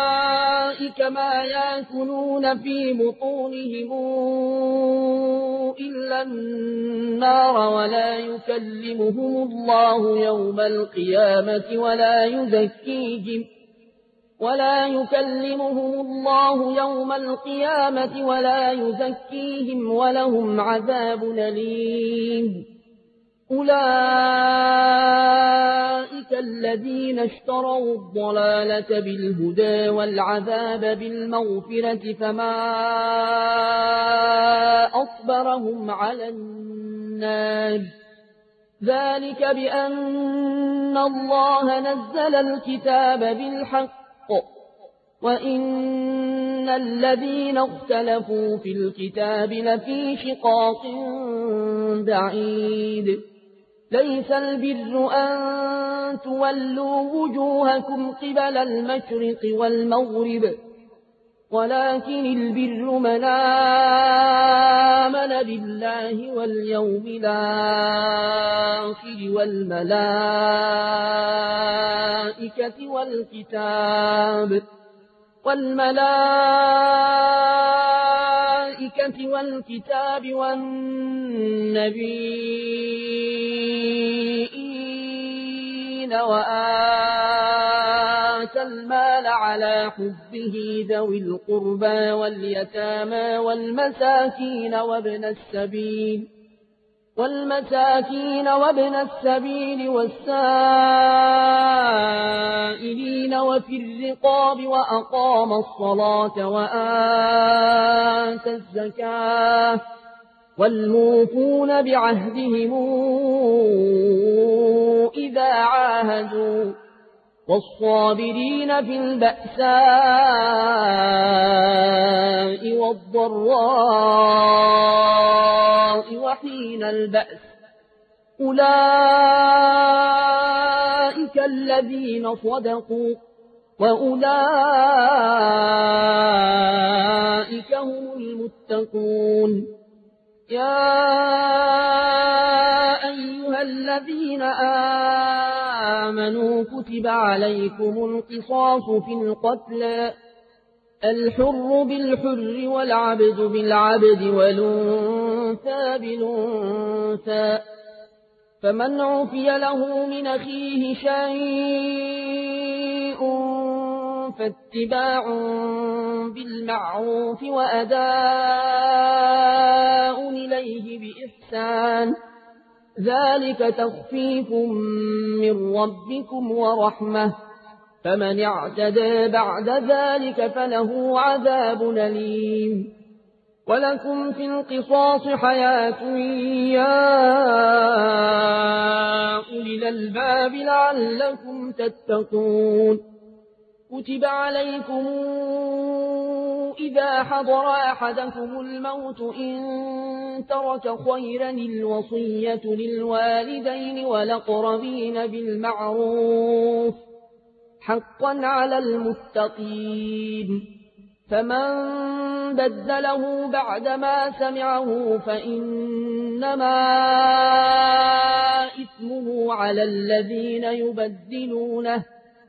أولئك ما يأكلون في بطونهم إلا النار ولا يكلمهم الله يوم القيامة ولا يزكيهم ولا يكلمهم الله يوم القيامة ولا يزكيهم ولهم عذاب أليم. أولئك الذين اشتروا الضلالة بالهدى والعذاب بالمغفرة فما أصبرهم على النار ذلك بأن الله نزل الكتاب بالحق وإن الذين اختلفوا في الكتاب لفي شقاق بعيد. ليس البر أن تولوا وجوهكم قبل المشرق والمغرب ولكن البر من آمن بالله واليوم الآخر والملائكة والكتاب والملائكة والكتاب والنبيين وآتى المال على حبه ذوي القربى واليتامى والمساكين وابن السبيل والمساكين وابن السبيل والسائلين وفي الرقاب وأقام الصلاة وآتى الزكاة والموفون بعهدهم إذا عاهدوا والصابرين في البأساء والضراء وحين البأس أولئك الذين صدقوا وأولئك هم المتقون. يا أيها الذين آمنوا كتب عليكم القصاص في القتلى الحر بالحر والعبد بالعبد والأنثى بالأنثى فمن عفي له من أخيه شيء فاتباع بالمعروف وأداء إليه بإحسان ذلك تخفيف من ربكم ورحمة فمن اعتدى بعد ذلك فله عذاب أليم. ولكم في القصاص حياة يا أولي الألباب لعلكم تتقون. كتب عليكم إذا حضر أحدكم الموت إن ترك خيرا الوصية للوالدين والأقربين بالمعروف حقا على المتقين. فمن بدله بعدما سمعه فإنما إثمه على الذين يبدلونه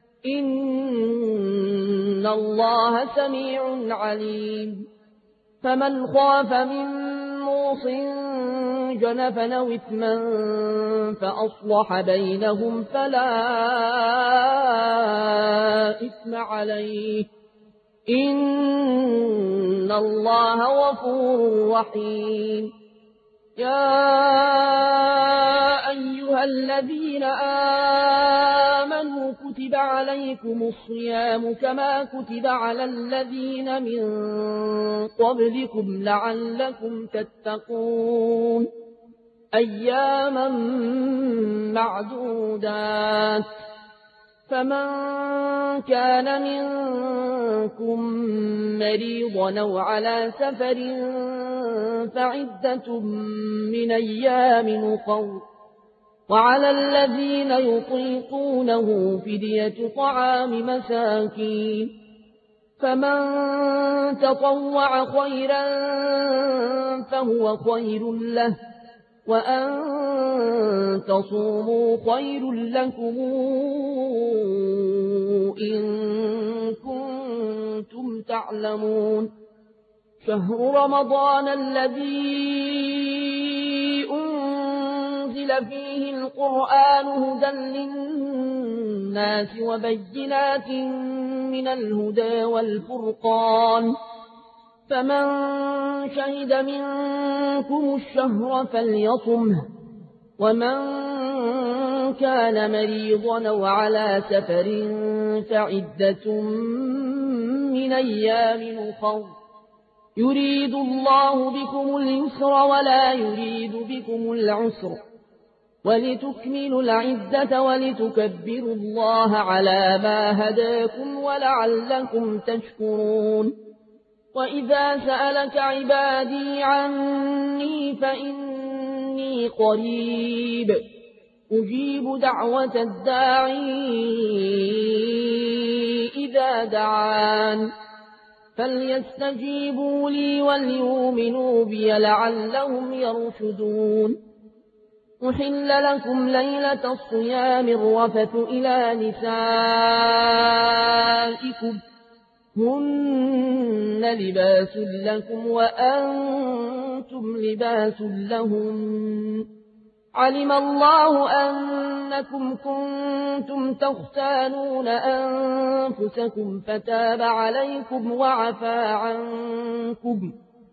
إن الله سميع عليم. فمن خاف من موص جنفا أو إثما فأصلح بينهم فلا إثم عليه إن الله غفور رحيم. يا أيها الذين آمنوا كتب عليكم الصيام كما كتب على الذين من قبلكم لعلكم تتقون أياما معدودات. فمن كان منكم مريضا أو على سفر فعدة من أيام أخر وعلى الذين يطيقونه فدية طعام مساكين فمن تطوع خيرا فهو خير له وأن تصوموا خير لكم إن كنتم تعلمون. شهر رمضان الذي نزل فيه القرآن هدى للناس وبينات من الهدى والفرقان فمن شهد منكم الشهر فليصمه ومن كان مريضا أو على سفر فعدة من أيام أخر يريد الله بكم اليسر ولا يريد بكم العسر ولتكملوا العدة ولتكبروا الله على ما هداكم ولعلكم تشكرون وإذا سألك عبادي عني فإني قريب أجيب دعوة الداعي إذا دعان فليستجيبوا لي وليؤمنوا بي لعلهم يرشدون أحل لكم ليلة الصيام الرفث إلى نسائكم هن لباس لكم وأنتم لباس لهم علم الله أنكم كنتم تختانون أنفسكم فتاب عليكم وعفى عنكم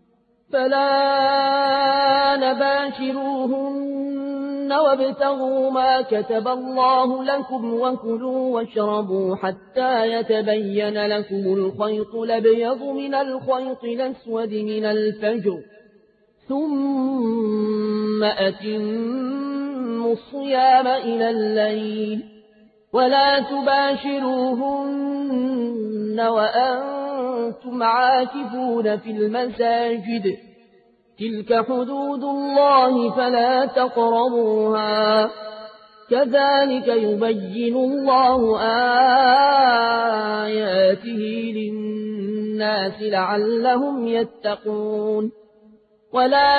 فلا نباشروهن وابتغوا ما كتب الله لكم وكلوا واشربوا حتى يتبين لكم الخيط الأبيض من الخيط الأسود من الفجر ثم أتموا الصيام إلى الليل ولا تباشروهن وأنتم عاكفون في المساجد تلك حدود الله فلا تقربوها كذلك يبين الله آياته للناس لعلهم يتقون ولا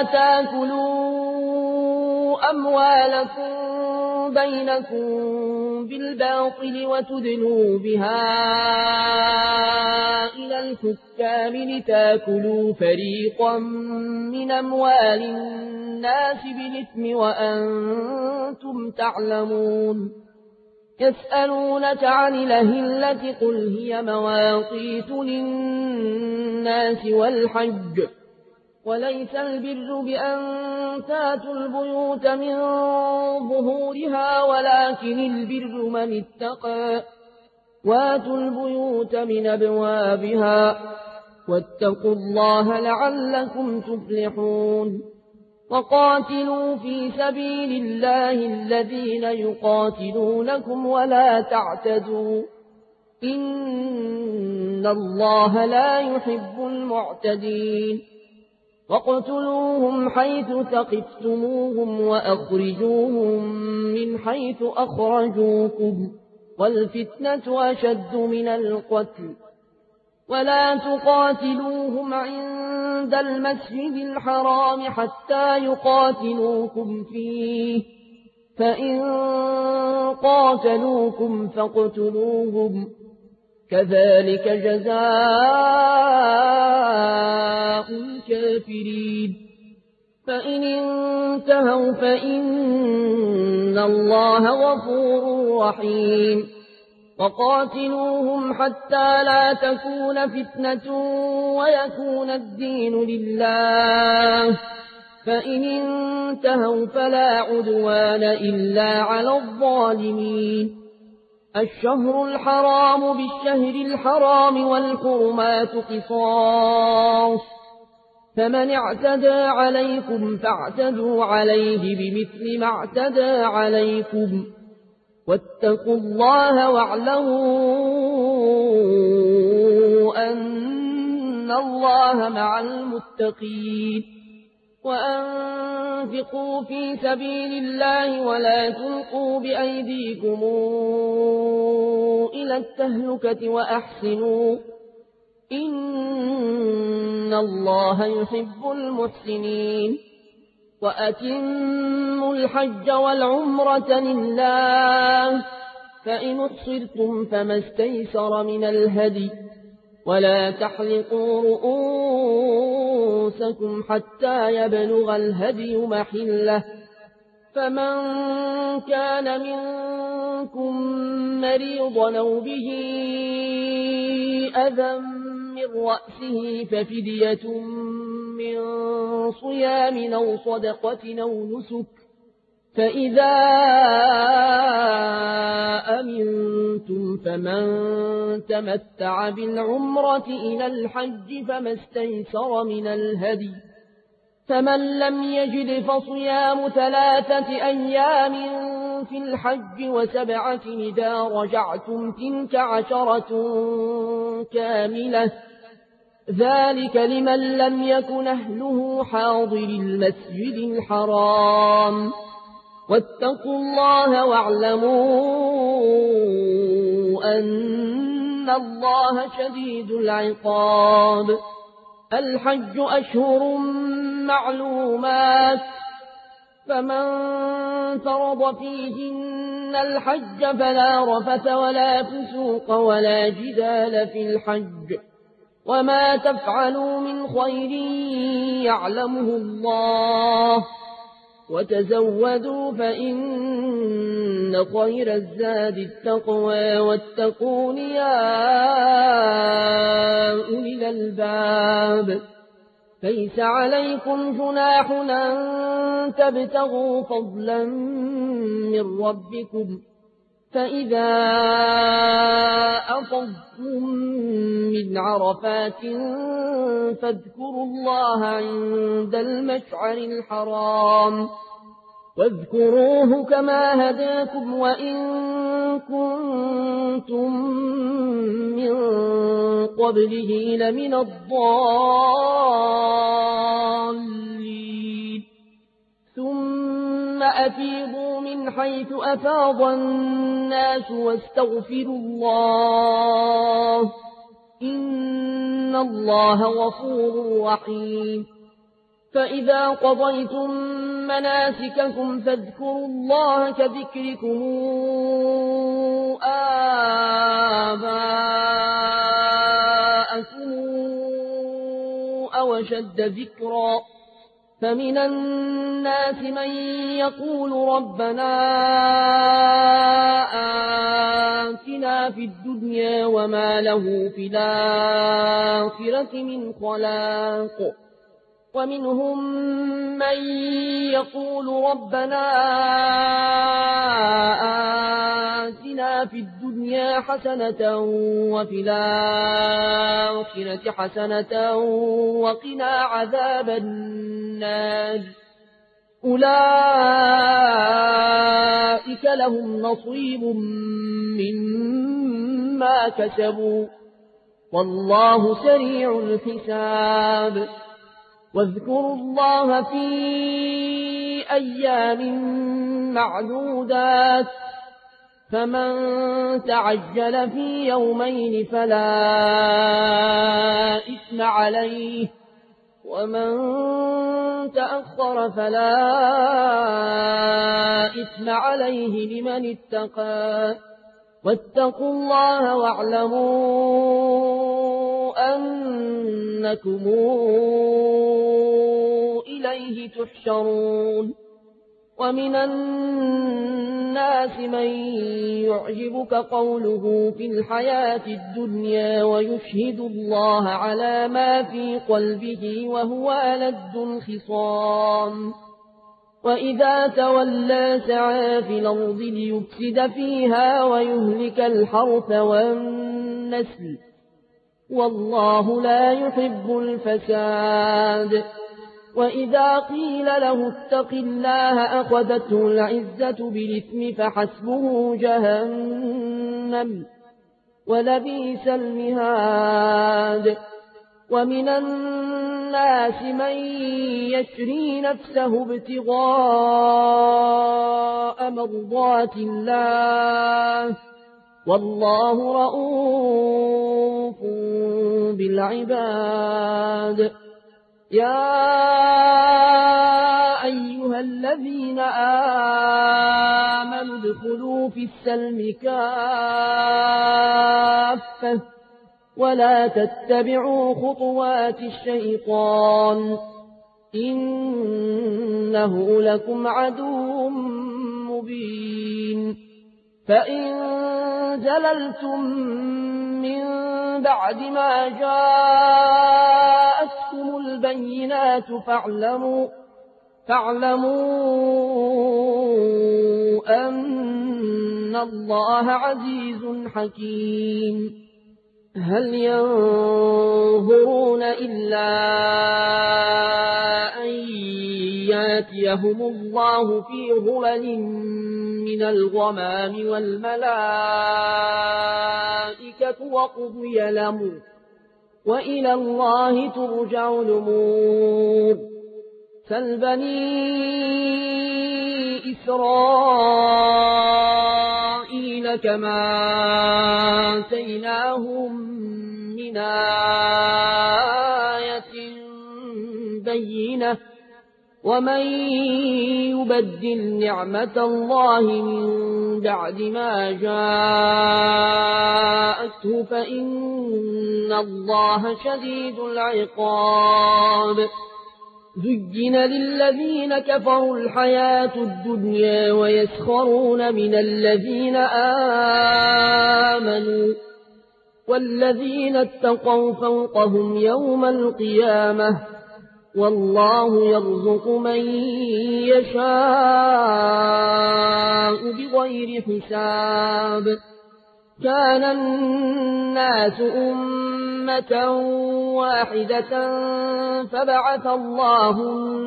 تاكلوا أموالكم بينكم بالباطل وتدلوا بها إلى الحكام لتاكلوا فريقا من أموال الناس بالإثم وأنتم تعلمون يسألونك عن الأهلة قل هي مواقيت للناس والحج وليس البر بأن تاتوا البيوت من ظهورها ولكن البر من اتقى واتوا البيوت من أبوابها واتقوا الله لعلكم تفلحون وقاتلوا في سبيل الله الذين يقاتلونكم ولا تعتدوا إن الله لا يحب المعتدين وَاقْتُلُوهُمْ حَيْثُ ثَقِفْتُمُوهُمْ وَأَخْرِجُوهُمْ مِنْ حَيْثُ أَخْرَجُوكُمْ وَالْفِتْنَةُ أَشَدُّ مِنَ الْقَتْلِ وَلَا تُقَاتِلُوهُمْ عِندَ الْمَسْجِدِ الْحَرَامِ حَتَّى يُقَاتِلُوكُمْ فِيهِ فَإِنْ قَاتَلُوكُمْ فَاقْتُلُوهُمْ كذلك جزاء الكافرين فإن انتهوا فإن الله غفور رحيم وقاتلوهم حتى لا تكون فتنة ويكون الدين لله فإن انتهوا فلا عدوان إلا على الظالمين الشهر الحرام بالشهر الحرام والحرمات قصاص فمن اعتدى عليكم فاعتدوا عليه بمثل ما اعتدى عليكم واتقوا الله واعلموا أن الله مع المتقين وأنفقوا في سبيل الله ولا تلقوا بأيديكم إلى التهلكة وأحسنوا إن الله يحب المحسنين وأتموا الحج والعمرة لله فإن احصرتم فما استيسر من الهدي ولا تحلقوا رؤوسكم حتى يبلغ الهدي محله فمن كان منكم مريضا أو به أذى من رأسه ففدية من صيام أو صدقة أو نسك فإذا أمنتم فمن تمتع بالعمرة إلى الحج فما استيسر من الهدي فمن لم يجد فصيام ثلاثة أيام في الحج وسبعة إذا رجعتم تلك عشرة كاملة ذلك لمن لم يكن أهله حاضر المسجد الحرام واتقوا الله واعلموا أن الله شديد العقاب الحج أشهر معلومات فمن فرض فيهن الحج فلا رفث ولا فسوق ولا جدال في الحج وما تفعلوا من خير يعلمه الله وتزودوا فإن خير الزاد التقوى واتقون يا أولي الألباب ليس عليكم جناح أن تبتغوا فضلا من ربكم فإذا أفضتم من عرفات فاذكروا الله عند المشعر الحرام واذكروه كما هداكم وإن كنتم من قبله لمن الضالين ثم أفيضوا من حيث أفاض الناس واستغفروا الله إن الله غفور رحيم فإذا قضيتم مناسككم فاذكروا الله كذكركم آباءكم أو أشد ذكرا فمن الناس من يقول ربنا آتنا في الدنيا وما له في الآخرة من خلاق ومنهم من يقول ربنا آتنا في الدنيا حسنة وفي الآخرة حسنة وقنا عذاب النار أولئك لهم نصيب مما كسبوا والله سريع الحساب واذكروا الله في أيام معدودات فمن تعجل في يومين فلا إثم عليه ومن تأخر فلا إثم عليه لمن اتقى واتقوا الله واعلموا أنكم إليه تحشرون ومن الناس من يعجبك قوله في الحياة الدنيا ويشهد الله على ما في قلبه وهو ألد الخصام وإذا تولى سعى في الأرض ليفسد فيها ويهلك الحرث والنسل والله لا يحب الفساد وإذا قيل له اتق الله أخذته العزة بالإثم فحسبه جهنم ولبئس المهاد ومن الناس من يشري نفسه ابتغاء مرضات الله والله رؤوف بالعباد يا أيها الذين آمنوا ادخلوا في السلم كافة ولا تتبعوا خطوات الشيطان إنه إنه لكم عدو مبين فإن زللتم من بعد ما جاءتكم البينات فاعلموا فاعلموا أن الله عزيز حكيم هل ينظرون إلا أن ياتيهم الله في ظلل من الغمام والملائكة وقضي الأمر وإلى الله ترجع الأمور سل بني إسرائيل كما آتيناهم من آية بينة ومن يبدل نعمة الله من بعد ما جاءته فإن الله شديد العقاب زين للذين كفروا الحياة الدنيا ويسخرون من الذين آمنوا والذين اتقوا فوقهم يوم القيامة والله يرزق من يشاء بغير حساب كان الناس أمة واحدة فبعث الله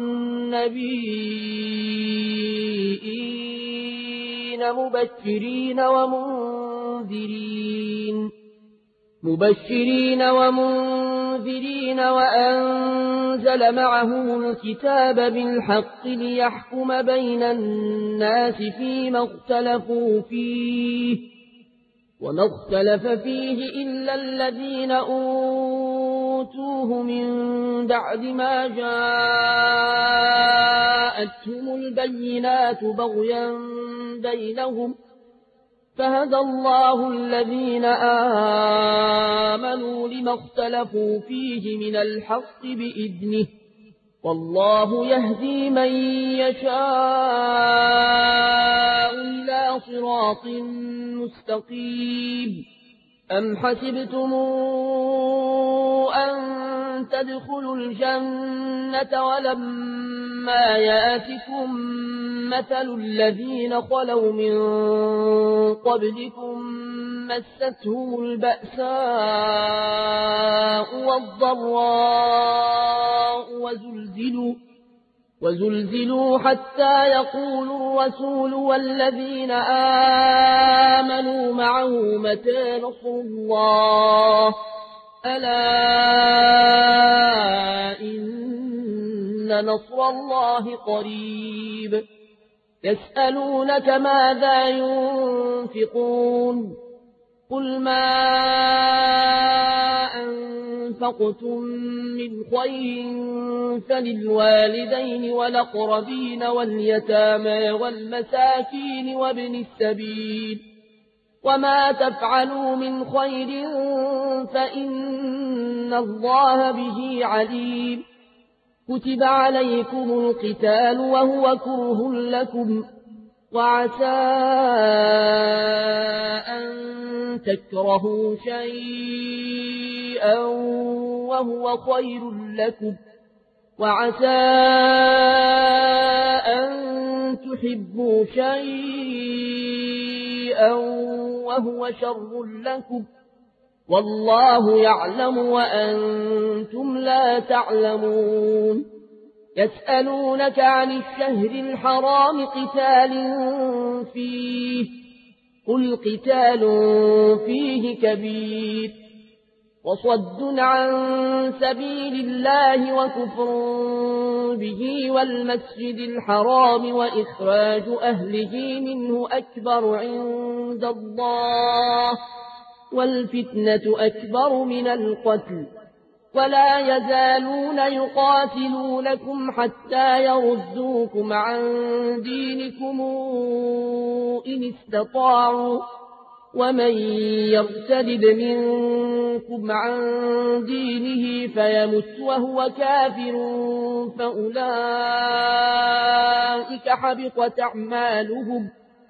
النبيين مبشرين ومنذرين مبشرين ومنذرين وأنزل معهم الكتاب بالحق ليحكم بين الناس فيما اختلفوا فيه وما اختلف فيه إلا الذين أوتوه من بعد ما جاءتهم البينات بغيا بينهم فهدى الله الذين آمنوا لما اختلفوا فيه من الحق بإذنه والله يهدي من يشاء إلى صراط مستقيم أم حسبتم أن تدخلوا الجنة ولما يأتكم مثل الذين خلوا من قبلكم مستهم البأساء والضراء وزلزلوا وزلزلوا حتى يقول الرسول والذين آمنوا معه متى نصر الله ألا إن نصر الله قريب يسألونك ماذا ينفقون قل ما أنفقتم من خير فللوالدين والأقربين واليتامى والمساكين وابن السبيل وما تفعلوا من خير فإن الله به عليم كتب عليكم القتال وهو كره لكم وعسى أن تكرهوا شيئا وهو خير لكم وعسى أن تحبوا شيئا وهو شر لكم والله يعلم وأنتم لا تعلمون يسألونك عن الشهر الحرام قتال فيه قل قتال فيه كبير وصد عن سبيل الله وكفر به والمسجد الحرام وإخراج أهله منه أكبر عند الله والفتنة أكبر من القتل ولا يزالون يقاتلونكم حتى يردوكم عن دينكم إن استطاعوا ومن يرتد منكم عن دينه فيمت وهو كافر فأولئك حبطت أعمالهم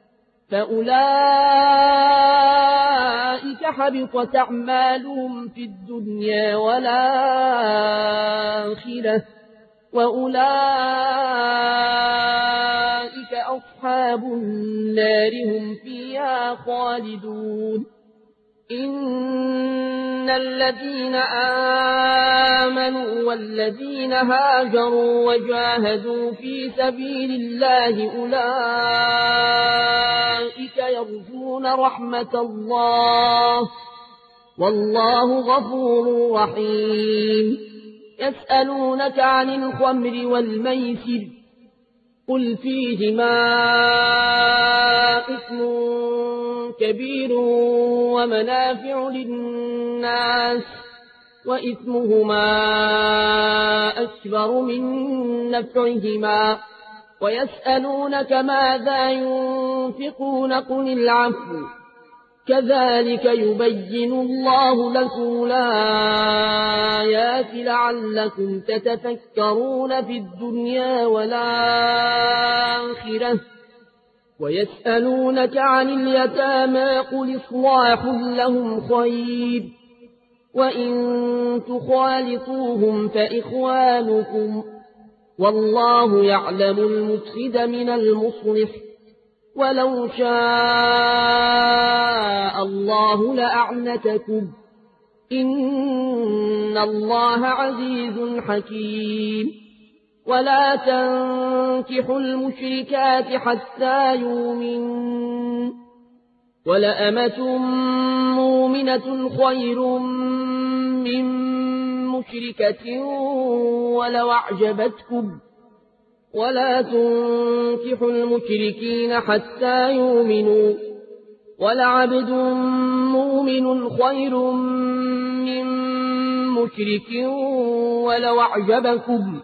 فأولئك حبطت أعمالهم في الدنيا والآخرة وأولئك أصحاب النار هم فيها خالدون إن الذين آمنوا والذين هاجروا وجاهدوا في سبيل الله أولئك يرجون رحمة الله والله غفور رحيم يسألونك عن الخمر والميسر قل فيهما إثم كبير ومنافع للناس وإثمهما أكبر من نفعهما ويسألونك ماذا ينفقون قل العفو كذلك يبين الله لكم الآيات لعلكم تتفكرون في الدنيا والآخرة ويسألونك عن اليتامى قل إصلاح لهم خير وإن تخالطوهم فإخوانكم والله يعلم المفسد من المصلح ولو شاء الله لأعنتكم إن الله عزيز حكيم ولا تنكحوا المشركات حتى يؤمنوا ولأمة مؤمنة خير من مشركة ولو أعجبتكم ولا تنكحوا المشركين حتى يؤمنوا ولعبد مؤمن خير من مشرك ولو أعجبكم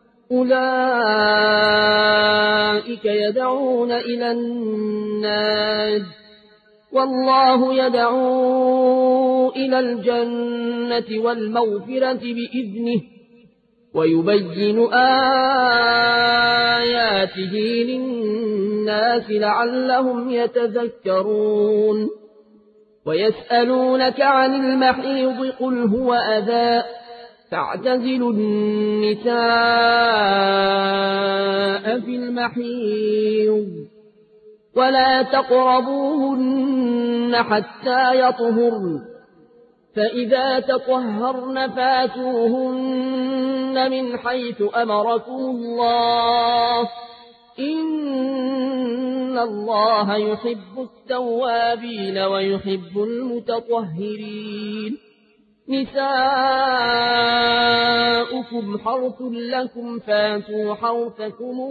أولئك يدعون إلى النار والله يدعو إلى الجنة والمغفرة بإذنه ويبين آياته للناس لعلهم يتذكرون ويسألونك عن المحيض قل هو أذى فاعتزلوا النساء في المحيض ولا تقربوهن حتى يطهرن فإذا تطهرن فاتوهن من حيث أمركم الله إن الله يحب التوابين ويحب المتطهرين نساؤكم حرث لكم فاتوا حرثكم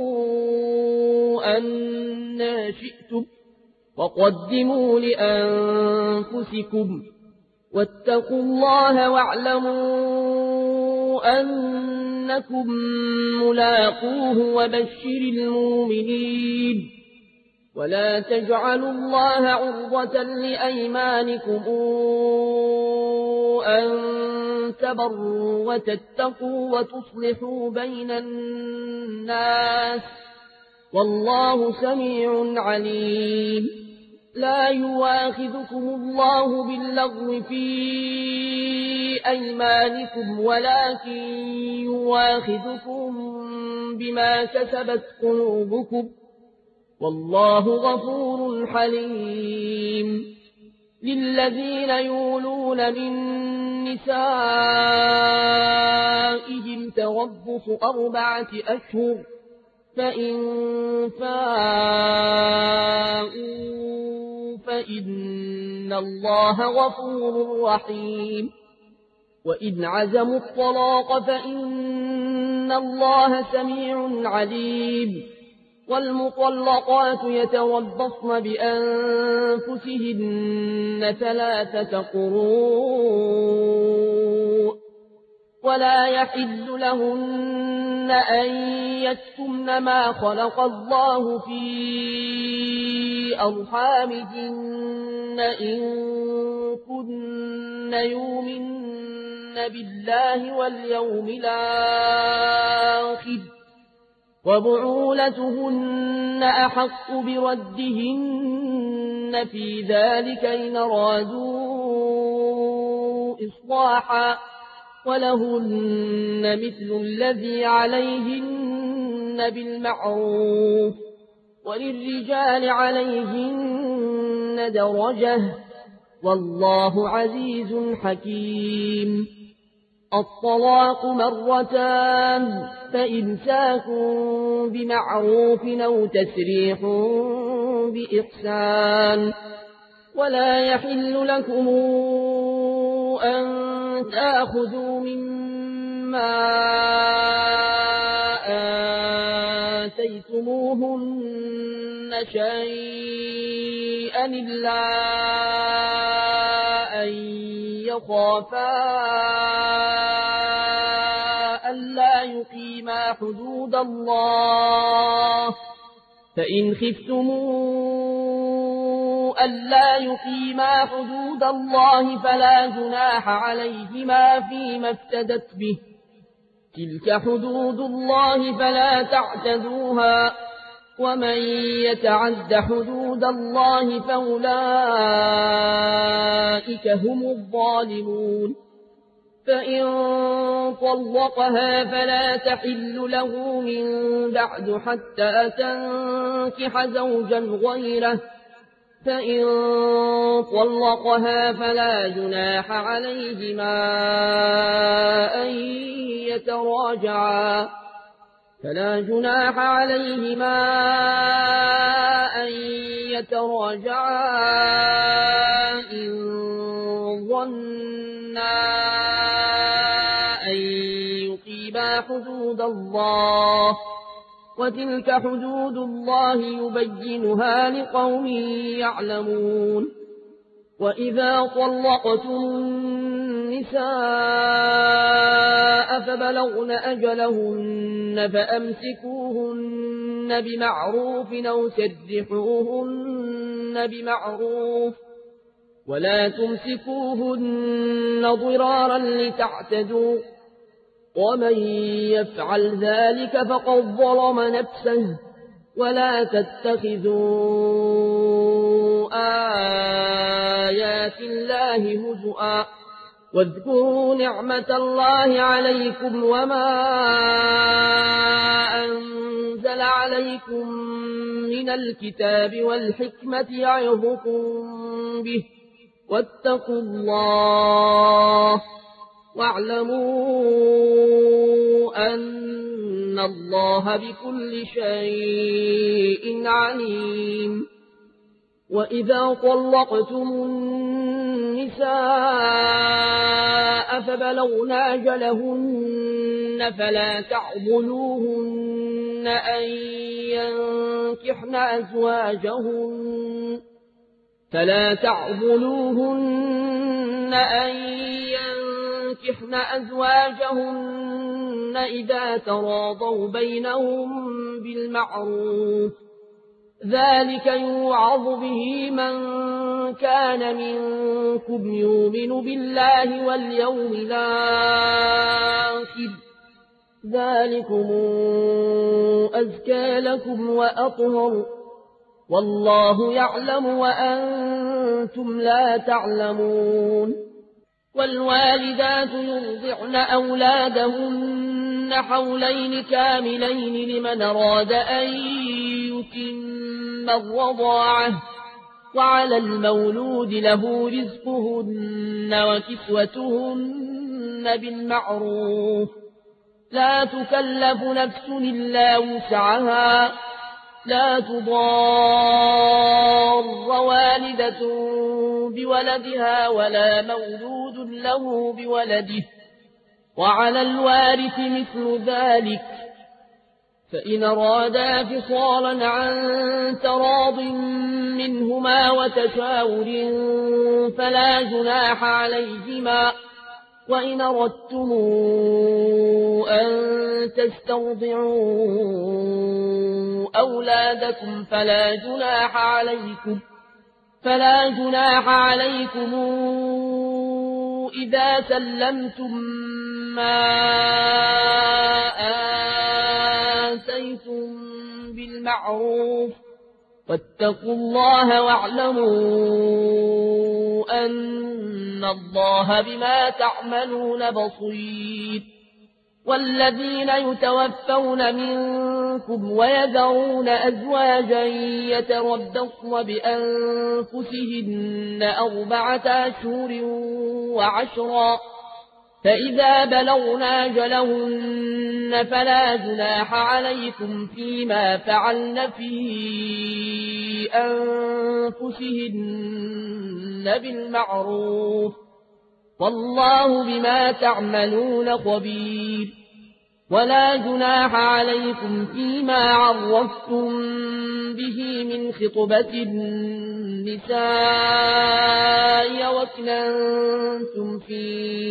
أنى شئتم وقدموا لأنفسكم واتقوا الله واعلموا أنكم ملاقوه وبشر المؤمنين ولا تجعلوا الله عرضة لأيمانكم أن تبروا وتتقوا وتصلحوا بين الناس والله سميع عليم لا يواخذكم الله باللغو في أيمانكم ولكن يواخذكم بما كسبت قلوبكم والله غفور حليم للذين يولون من نسائهم تربص أربعة أشهر فإن فاءوا فإن الله غفور رحيم وإن عزموا الطلاق فإن الله سميع عليم والمطلقات يتربصن بأنفسهن ثلاثة قروء ولا يحل لهن أن يكتمن ما خلق الله في أرحامهن إن كن يؤمن بالله واليوم الآخر وبعولتهن أحق بردهن في ذلك إن أرادوا إصلاحا ولهن مثل الذي عليهن بالمعروف وللرجال عليهن درجة والله عزيز حكيم. الطلاق مرتان فإمساك بمعروف أو تسريح بإحسان ولا يحل لكم أن تأخذوا مما آتيتموهن شيئا إلا أن يخافا ألا يقيما حدود الله فإن خفتموا ألا يقيما حدود الله فلا جناح عليهما فيما افتدت به تلك حدود الله فلا تعتدوها ومن يتعد حدود الله فأولئك هم الظالمون. فإن طلقها فلا تحل له من بعد حتى تنكح زوجا غيره فإن طلقها فلا جناح عليهما أن يتراجعا فلا جناح عليهما أن يتراجعا إن ظنا أن يقيما حدود الله وتلك حدود الله يبينها لقوم يعلمون. وإذا طلقتم النساء فبلغن أجلهن فأمسكوهن بمعروف أو سرحوهن بمعروف ولا تمسكوهن ضرارا لتعتدوا ومن يفعل ذلك فقد ظلم نفسه ولا تتخذوا آيات الله هزؤا واذكروا نعمة الله عليكم وما أنزل عليكم من الكتاب والحكمة يعظكم به واتقوا الله واعلموا أن الله بكل شيء عليم. وإذا طلقتم النساء فبلغن أجلهن فلا تعضلوهن أن ينكحن أزواجهن فلا تعضلوهن أن ينكحن أزواجهن إذا تراضوا بينهم بالمعروف ذلك يوعظ به من كان منكم يؤمن بالله واليوم الآخر ذلكم أزكى لكم وأطهر والله يعلم وأنتم لا تعلمون. والوالدات يرضعن أولادهن حولين كاملين لمن أراد أن يتم الرضاعة وعلى المولود له رزقهن وكسوتهن بالمعروف لا تكلف نفس إلا وسعها لا تضار والدة بولدها ولا مولود له بولده وعلى الوارث مثل ذلك فإن أرادا فصالا عن تراض منهما وتشاور فلا جناح عليهما وإن أردتم أن تسترضعوا أولادكم فلا جناح عليكم فلا جناح عليكم إذا سلمتم ما آتيتم بالمعروف واتقوا الله واعلموا أن الله بما تعملون بصير. والذين يتوفون منكم ويذرون أزواجا يتربصن بأنفسهن أربعة أشهر وعشرا، فإذا بلغن أجلهن فلا جناح عليكم فيما فعلن في أنفسهن بالمعروف والله بما تعملون خبير. ولا جناح عليكم فيما عرفتم به من خطبة النساء وكننتم في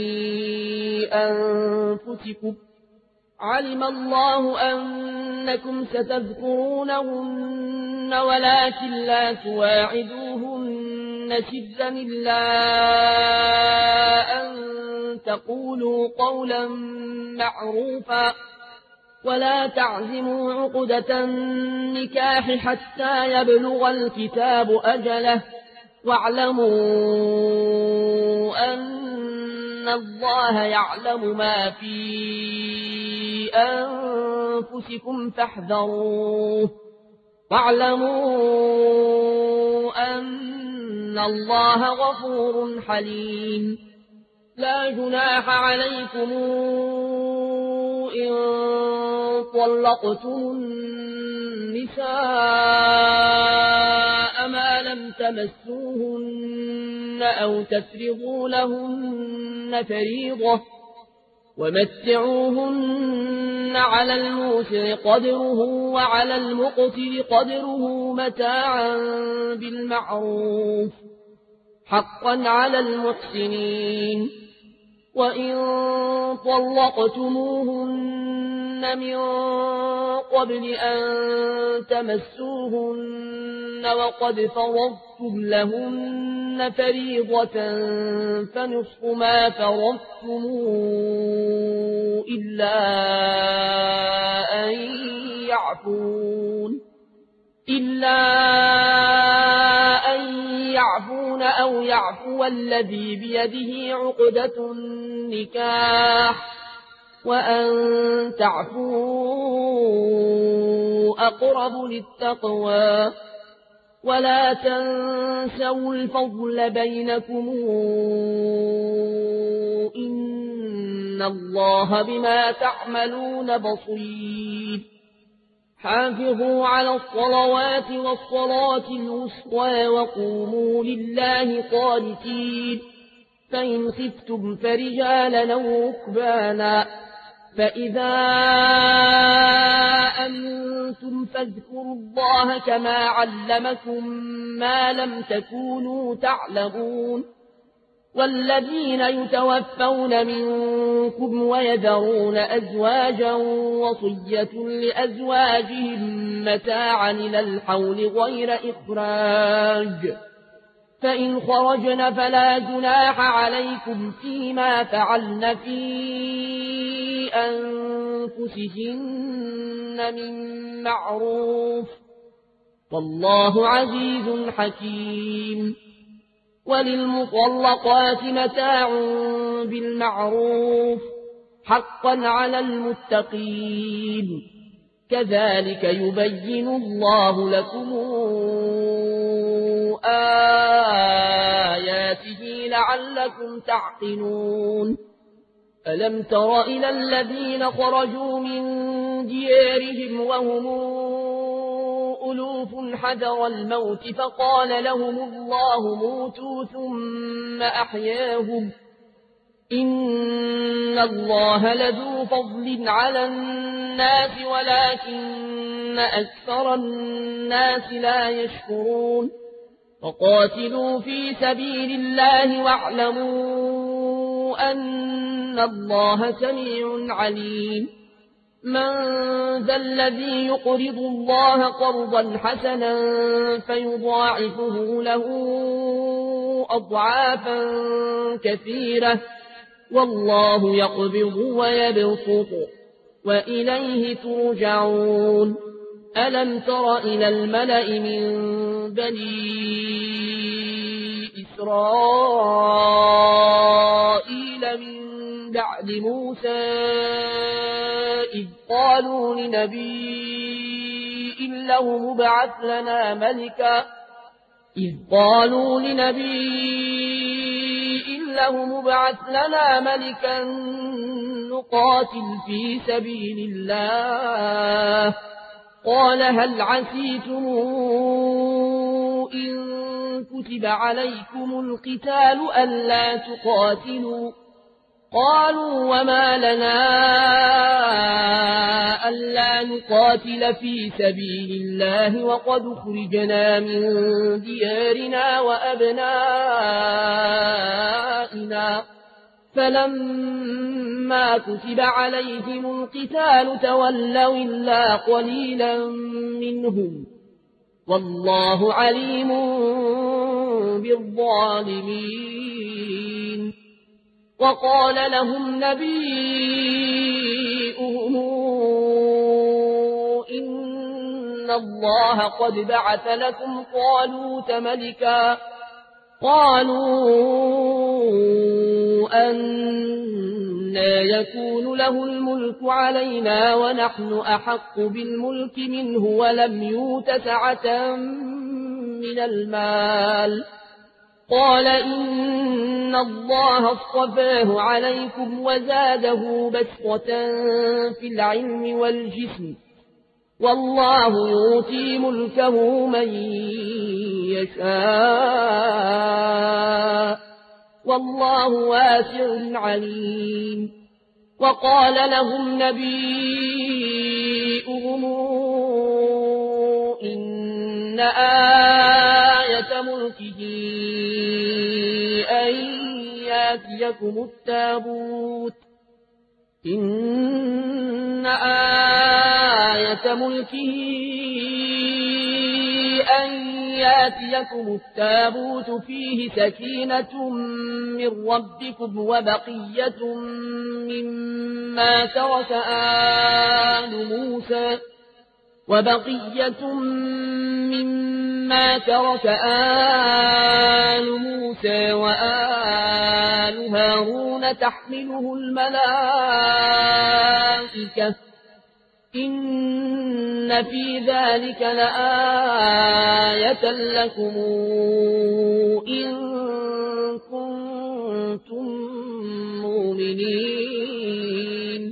أنفسكم علم الله أنكم ستذكرونهن ولكن لا تواعدوهن سرا إلا أن تقولوا قولا معروفا ولا تعزموا عقدة النكاح حتى يبلغ الكتاب أجله واعلموا أن الله يعلم ما في أنفسكم فاحذروه واعلموا أن الله غفور حليم. لا جناح عليكم إن طلقتم النساء ما لم تمسوهن أو تفرضوا لهن فريضة ومتعوهن على الموسع قدره وعلى المقتر قدره متاعا بالمعروف حقا على المحسنين. وإن طلقتموهن من قبل أن تمسوهن وقد فرضتم لهن فريضة فنصف ما فرضتم إلا أن يعفون إلا أن يعفون أو يعفو الذي بيده عقدة النكاح وأن تعفوا أقرب للتقوى ولا تنسوا الفضل بينكم إن الله بما تعملون بصير. حافظوا على الصلوات والصلاة الوسطى وقوموا لله قانتين. فإن خفتم فرجالا أو ركبانا فإذا أمنتم فاذكروا الله كما علمكم ما لم تكونوا تعلمون. والذين يتوفون منكم ويذرون أزواجا وصية لأزواجهم متاعا إلى الحول غير إخراج فإن خرجن فلا جناح عليكم فيما فعلن في أنفسهن من معروف والله عزيز حكيم. وللمطلقات متاع بالمعروف حقا على المتقين. كذلك يبين الله لكم آياته لعلكم تعقلون. ألم تر إلى الذين خرجوا من ديارهم وهم ألوف حذر الموت فقال لهم الله موتوا ثم أحياهم إن الله لذو فضل على الناس ولكن أكثر الناس لا يشكرون. وقاتلوا في سبيل الله واعلموا أن الله سميع عليم. من ذا الذي يقرض الله قرضا حسنا فيضاعفه له أضعافا كثيرة والله يقبض ويبسط وإليه ترجعون. ألم تر إلى الملأ من بني إسرائيل من بعد موسى إذ قالوا لنبي له مبعث لنا ملكا إذ قالوا لنبي له مبعث لنا ملكا نقاتل في سبيل الله قال هل عسيتم إن كتب عليكم القتال ألا تقاتلوا قالوا وما لنا ألا نقاتل في سبيل الله وقد خرجنا من ديارنا وأبنائنا فلما كتب عليهم القتال تولوا إلا قليلا منهم والله عليم بالظالمين وقال لهم نبيهم إن الله قد بعث لكم طالوت ملكا قالوا أنى يكون له الملك علينا ونحن أحق بالملك منه ولم يؤت سعة من المال قال إن الله اصطفاه عليكم وزاده بسطة في العلم والجسم والله يؤتي ملكه من يشاء والله واسع عليم وقال لهم نبيهم إن آية ملكه أن ياتيكم التابوت إن آية ملكه أن ياتيكم التابوت فيه سكينة من ربكم وبقية مما ترك آل موسى وبقية مما ترك آل موسى وآل هارون تحمله الملائكة إن في ذلك لآية لكم إن كنتم مؤمنين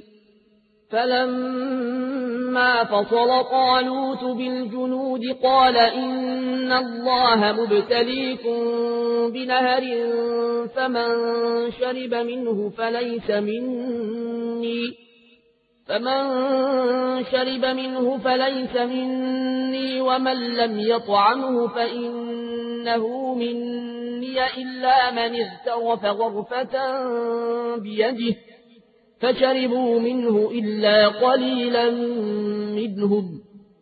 فلما فصل طالوت بالجنود قال إن الله مبتليكم بنهر فمن شرب منه فليس مني فمن شرب منه فليس مني ومن لم يطعمه فإنه مني إلا من اغترف غرفة بيده فشربوا منه إلا قليلا منهم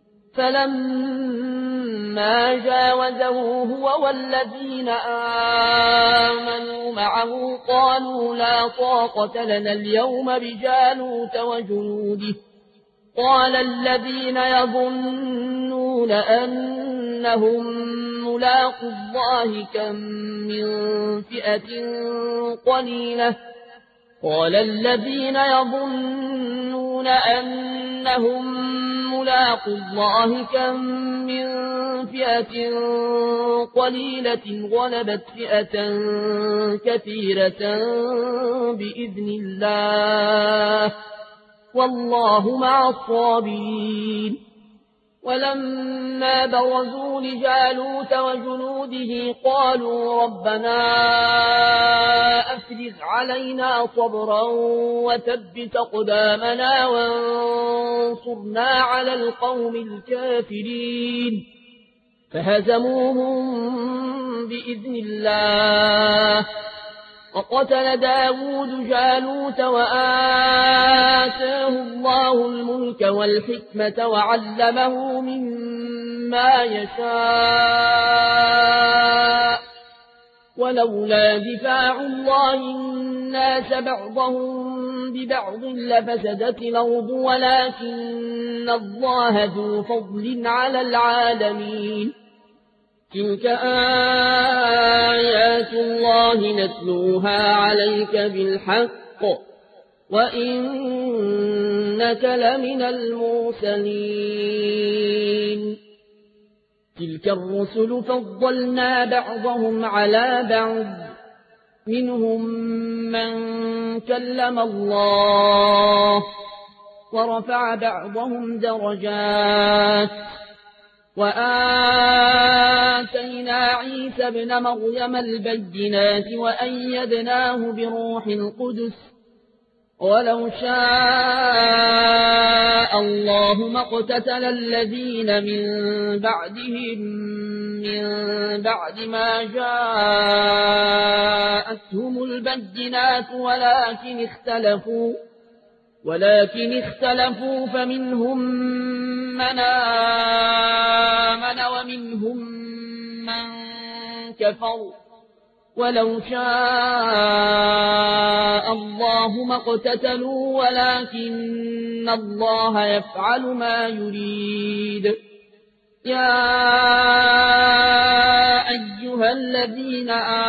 فلما جاوزه هو والذين آمنوا معه قالوا لا طاقة لنا اليوم بجالوت وجنوده قال الذين يظنون أنهم ملاقوا الله كم من فئة قليلة قال الذين يظنون أنهم ملاقوا الله كم من فئة قليلة غلبت فئة كثيرة بإذن الله والله مع الصابرين ولما برزوا لجالوت وجنوده قالوا ربنا أفرغ علينا صبرا وثبت أقدامنا وانصرنا على القوم الكافرين فهزموهم بإذن الله وقتل داود جالوت وآتاه الله الملك والحكمة وعلمه مما يشاء ولولا دفاع الله الناس بعضهم ببعض لفسدت الأرض ولكن الله ذو فضل على العالمين. تلك آيات الله نتلوها عليك بالحق وإنك لمن المرسلين. تلك الرسل فضلنا بعضهم على بعض منهم من كلم الله ورفع بعضهم درجات وآتينا عيسى ابن مريم البينات وأيدناه بروح القدس ولو شاء الله ما اقتتل الذين من بعدهم من بعد ما جاءتهم البينات ولكن اختلفوا ولكن اختلفوا فمنهم من آمن ومنهم من كفر ولو شاء الله ما اقتتلوا ولكن الله يفعل ما يريد. يا أيها الذين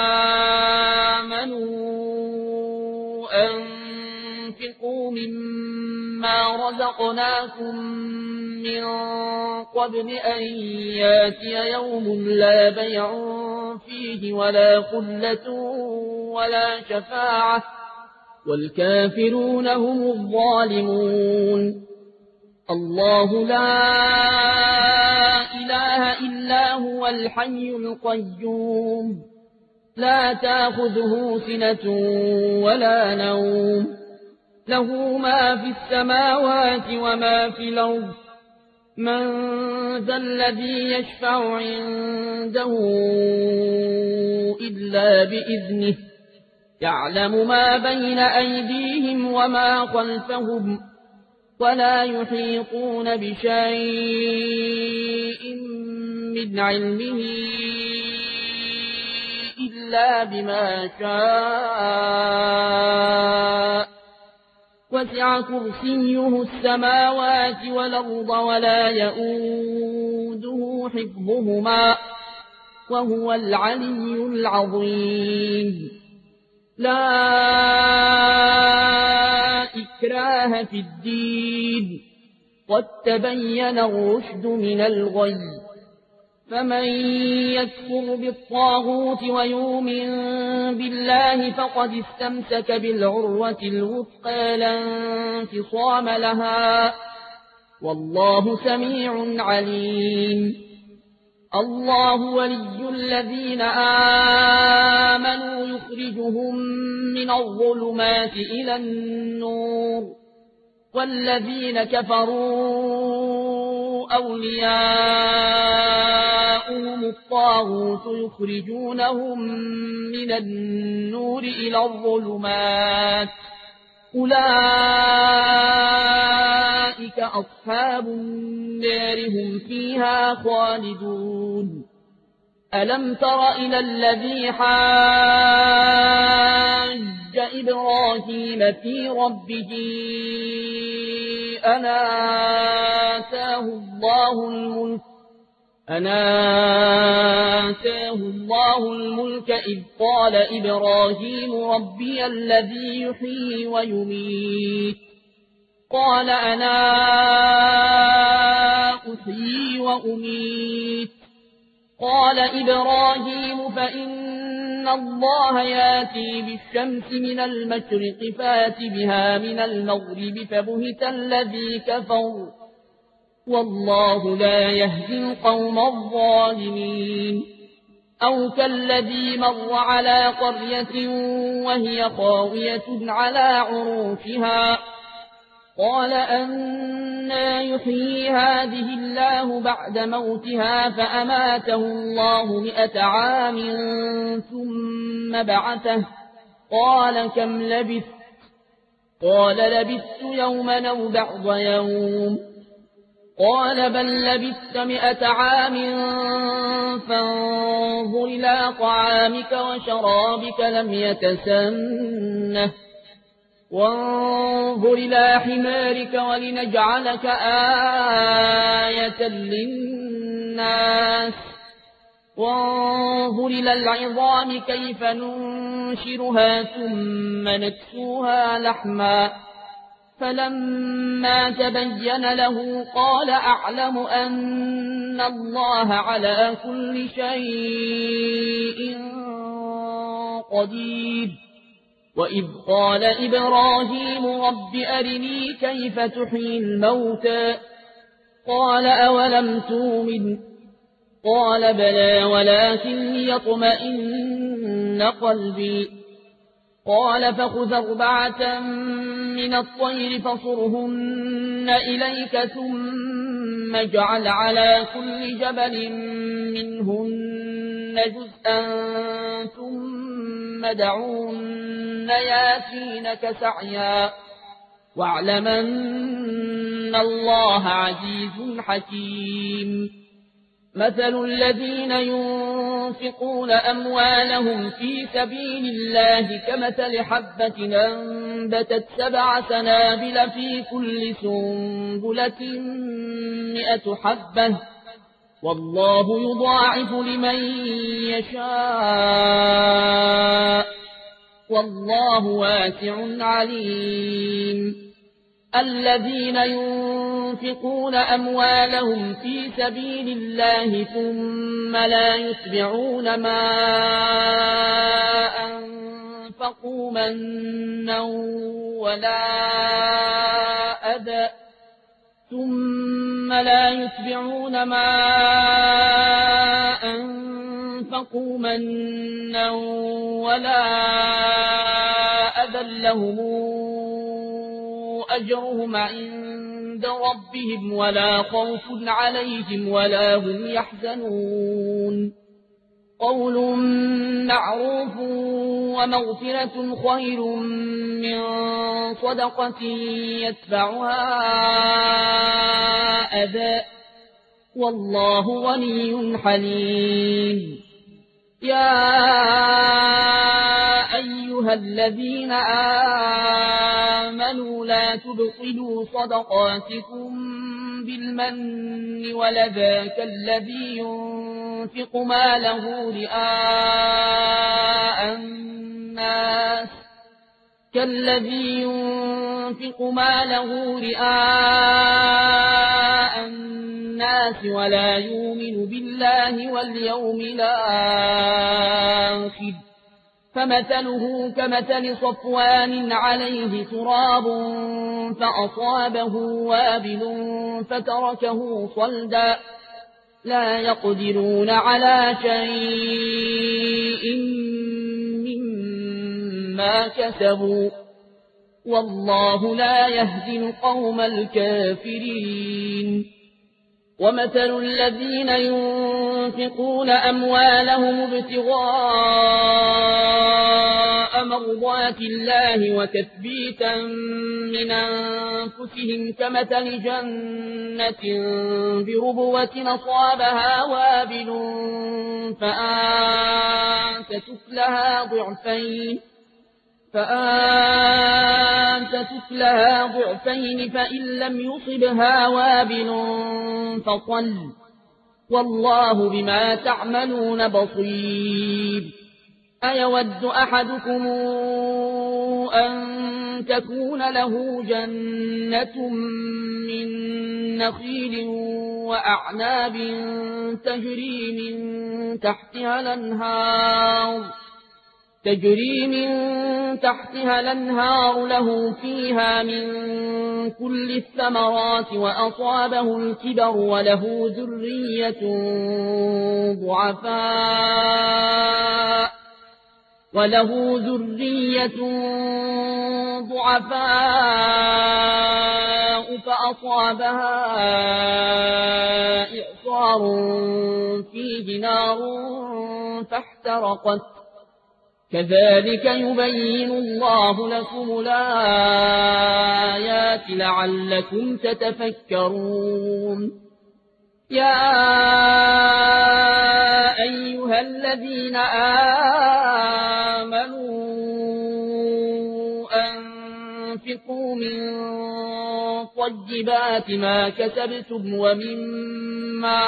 آمنوا أنفقوا مما رزقناكم من قبل أن ياتي يوم لا بيع فيه ولا خلة ولا شفاعة والكافرون هم الظالمون. الله لا إله إلا هو الحي القيوم لا تأخذه سنة ولا نوم له ما في السماوات وما في الأرض من ذا الذي يشفع عنده إلا بإذنه يعلم ما بين أيديهم وما خلفهم ولا يحيطون بشيء من علمه إلا بما شاء وسع كرسيه السماوات والأرض ولا يئوده حفظهما وهو العلي العظيم. لا إكراه في الدين قد تبين الرشد من الغي فمن يكفر بالطاغوت ويؤمن بالله فقد استمسك بالعروة الوثقى لا انفصام لها والله سميع عليم. الله ولي الذين آمنوا يخرجهم من الظلمات إلى النور والذين كفروا أولياؤهم الطاغوت يخرجونهم من النور إلى الظلمات أولئك أصحاب النار هم فيها خالدون. ألم تر إلى الذي حاج إبراهيم في ربه أن آتاه الله الملك أن آتاه الله الملك إذ قال إبراهيم ربي الذي يحيي ويميت قال أنا أحيي وأميت قال إبراهيم فإن الله ياتي بالشمس من المشرق فات بها من المغرب فبهت الذي كفر والله لا يهدي القوم الظالمين. أو كالذي مر على قرية وهي خاوية على عروشها قال أنى يحيي هذه الله بعد موتها فأماته الله مئة عام ثم بعثه قال كم لبثت قال لبثت يوما أو بعض يوم قال بل لبثت مئة عام فانظر إلى طعامك وشرابك لم يتسنه وانظر إلى حمارك ولنجعلك آية للناس وانظر إلى العظام كيف ننشرها ثم نكسوها لحما فلما تبين له قال أعلم أن الله على كل شيء قدير وإذ قال إبراهيم رب أرني كيف تحيي الموتى قال أولم تؤمن قال بلى ولكن ليطمئن قلبي قال فخذ أربعة من الطير فصرهن إليك ثم اجعل على كل جبل منهن جزءا ثم دعوهن ياتينك سعيا واعلم أن الله عزيز حكيم مثل الذين ينفقون أموالهم في سبيل الله كمثل حبة أنبتت سبع سنابل في كل سنبلة مئة حبة والله يضاعف لمن يشاء والله واسع عليم الذين ينفقون أموالهم في سبيل الله ثم لا يتبعون ما أنفقوا منا ولا أذى ثم لا يتبعون ما أنفقوا منا ولا أذى لهم أجرهم عند ربهم ولا خوف عليهم ولا هم يحزنون قول معروف ومغفرة خير من صدقة يتبعها أذى والله غني حليم يا أيها الذين آمنوا لا تبطلوا صدقاتكم بالمن والأذى كالذي ينفق ماله رئاء الناس كالذي ينفق ماله رئاء الناس ولا يؤمن بالله واليوم الآخر فمثله كمثل صفوان عليه تراب فأصابه وابل فتركه صلدا لا يقدرون على شيء مما كسبوا والله لا يهدي القوم الكافرين ومثل الذين ينفقون أموالهم ابتغاء مرضات الله وتثبيتا من أنفسهم كمثل جنة بربوة أصابها وابل فآتت لها ضعفين فآتت لها ضعفين فإن لم يصبها وابل فطل والله بما تعملون بصير أيود أحدكم أن تكون له جنة من نخيل وأعناب تجري من تحتها الأنهار تجري من تحتها الأنهار له فيها من كل الثمرات وأصابه الكبر وله ذرية ضعفاء وله ذرية ضعفاء فأصابها إعصار فيه نار فاحترقت كذلك يبين الله لكم الآيات لعلكم تتفكرون يا أيها الذين آمنوا أنفقوا من طيبات ما كسبتم ومما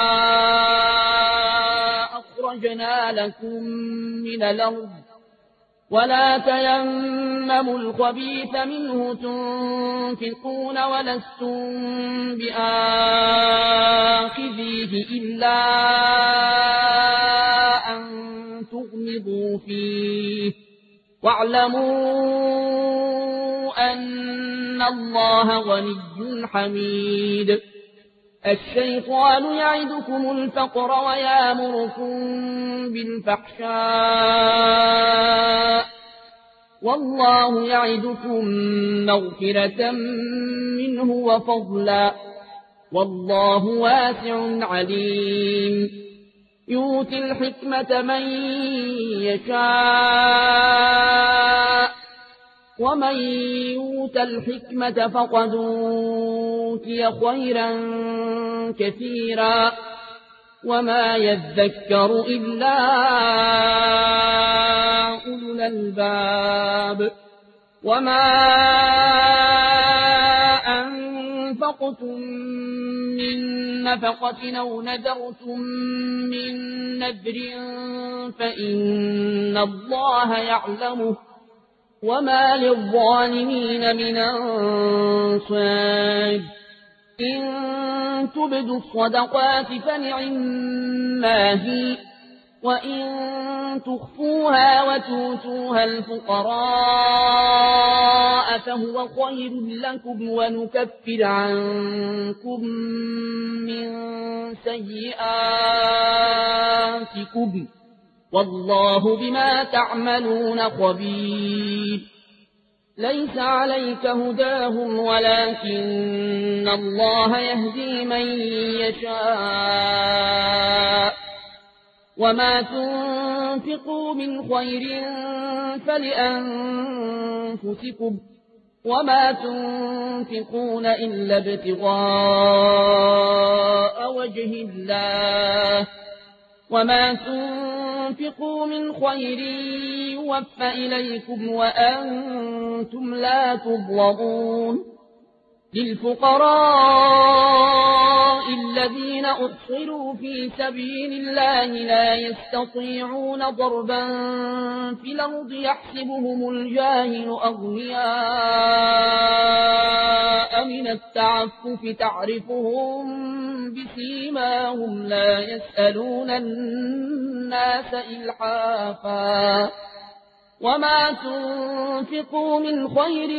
أخرجنا لكم من الأرض ولا تيمموا الخبيث منه تنفقون ولستم بآخذيه إلا أن تغمضوا فيه واعلموا أن الله غني حميد الشيطان يعدكم الفقر ويامركم بالفحشاء والله يعدكم مغفرة منه وفضلا والله واسع عليم يؤتي الحكمة من يشاء ومن يؤت الحكمة فقد أوتي خيرا كثيرا وما يذكر إلا أولو الألباب وما أنفقتم من نفقة أو نذرتم من نذر فإن الله يعلمه وما للظالمين من أنصار إن تبدوا الصدقات فنعما هي وإن تخفوها وتؤتوها الفقراء فهو خير لكم ونكفر عنكم من سيئاتكم والله بما تعملون خبير ليس عليك هداهم ولكن الله يهدي من يشاء وما تنفقوا من خير فلأنفسكم وما تنفقون إلا ابتغاء وجه الله وما تنفقوا من خير يوفى إليكم وأنتم لا تظلمون للفقراء الذين أحصروا في سبيل الله لا يستطيعون ضربا في الأرض يحسبهم الجاهل أغنياء من التعفف تعرفهم بسيماهم لا يسألون الناس إلحافا وما تنفقوا من خير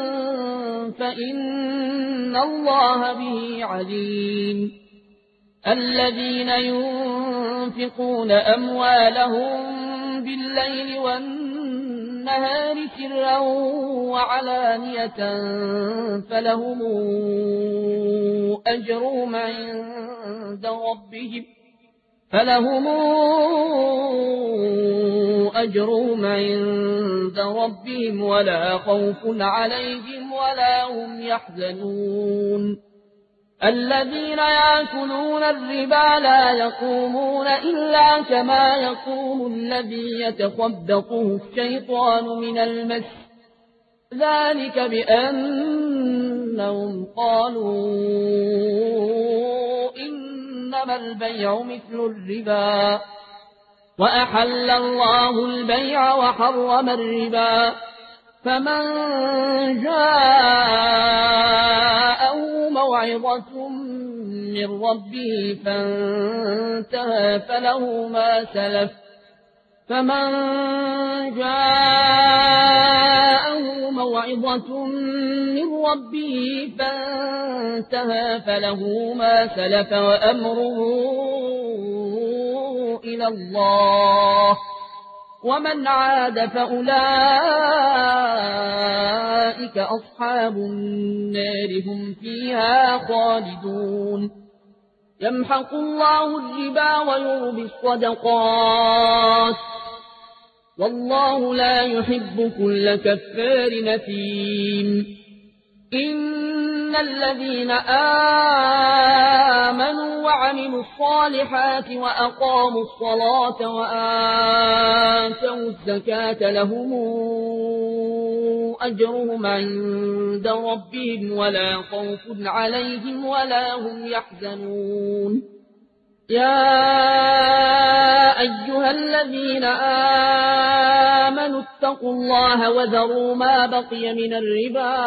فإن الله به عليم الذين ينفقون أموالهم بالليل والنهار سرا وعلانية فلهم أجرهم عند ربهم فلهم أجرهم عند ربهم ولا خوف عليهم ولا هم يحزنون الذين يأكلون الربا لا يقومون إلا كما يقوم الذي يتخبطه الشيطان من المس ذلك بأنهم قالوا إنما البيع مثل الربا وأحل الله البيع وحرم الربا فمن جاءه موعظة من ربه فانتهى فله ما سلف فمن جاءه موعظة من ربه فانتهى فله ما سلف وأمره إلى الله ومن عاد فأولئك أصحاب النار هم فيها خالدون يمحق الله الربا ويربي الصدقات والله لا يحب كل كفار نثيم إن الذين آمنوا وعملوا الصالحات وأقاموا الصلاة وآتوا الزكاة لهم أجرهم عند ربهم ولا خوف عليهم ولا هم يحزنون يا أيها الذين آمنوا اتقوا الله وذروا ما بقي من الربا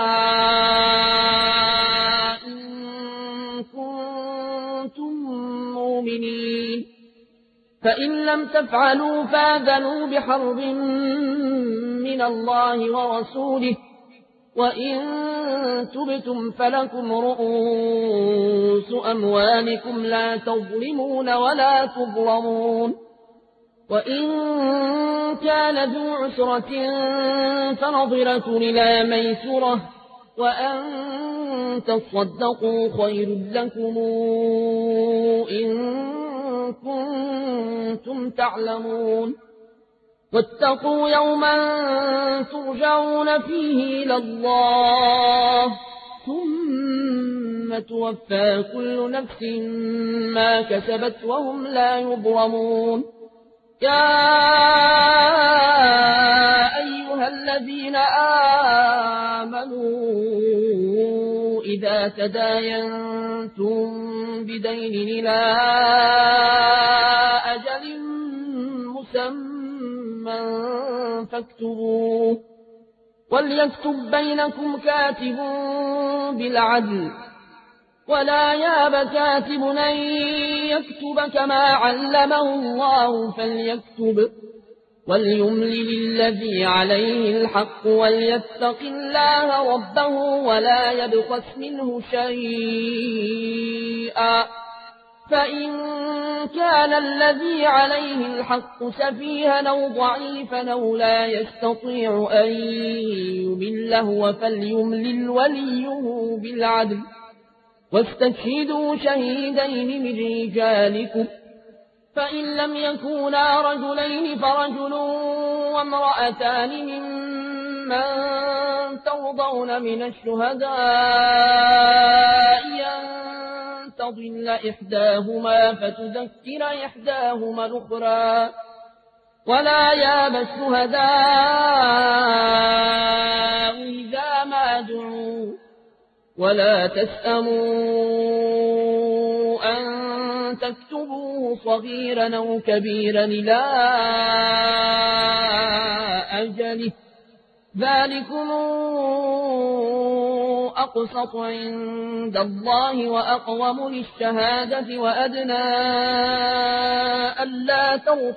إن كنتم مؤمنين فإن لم تفعلوا فاذنوا بحرب من الله ورسوله وإن تبتم فلكم رؤوس أموالكم لا تظلمون ولا تظلمون وإن كان ذو عسرة فنظرة إلى ميسرة وأن تصدقوا خير لكم إن كنتم تعلمون واتقوا يوما ترجعون فيه إلى الله ثم توفى كل نفس ما كسبت وهم لا يظلمون يا أيها الذين آمنوا إذا تداينتم بدين إلى أجل مسمى فاكتبوه وليكتب بينكم كاتب بالعدل ولا ياب كاتب أن يكتب كما علمه الله فليكتب وليملل الذي عليه الحق وليتق الله ربه ولا يبخس منه شيئا فإن كان الذي عليه الحق سفيها أو ضعيفا أو لا يستطيع أن يمله فليملل وليه بالعدل واستشهدوا شهيدين من رجالكم فإن لم يكونا رجلين فرجل وامرأتان ممن ترضون من الشهداء أن تضل إحداهما فتذكر إحداهما الأخرى ولا ياب الشهداء إذا ما دعوا ولا تسأموا أن تكتبوه صغيرا أو كبيرا إلى أجله ذلكم أقسط عند الله وأقوم للشهادة وأدنى ألا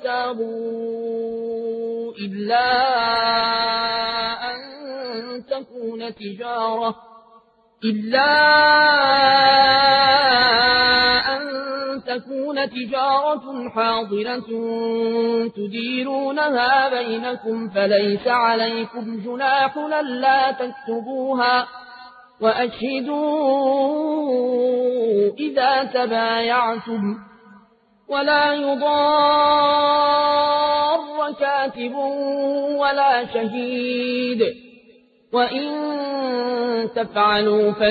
ترتابوا إلا أن تكون تجارة إلا أن تكون تجارة حاضرة تديرونها بينكم فليس عليكم جناح ألا تكتبوها وأشهدوا إذا تبايعتم ولا يضار كاتب ولا شهيد وإن تفعلوا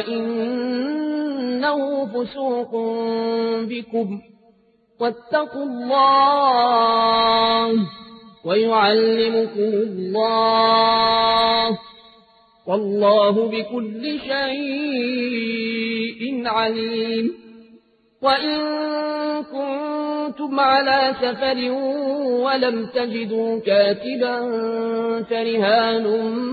فإنه فسوق بكم واتقوا الله ويعلمكم الله والله بكل شيء عليم وإن كنتم على سفر ولم تجدوا كاتبا فرهان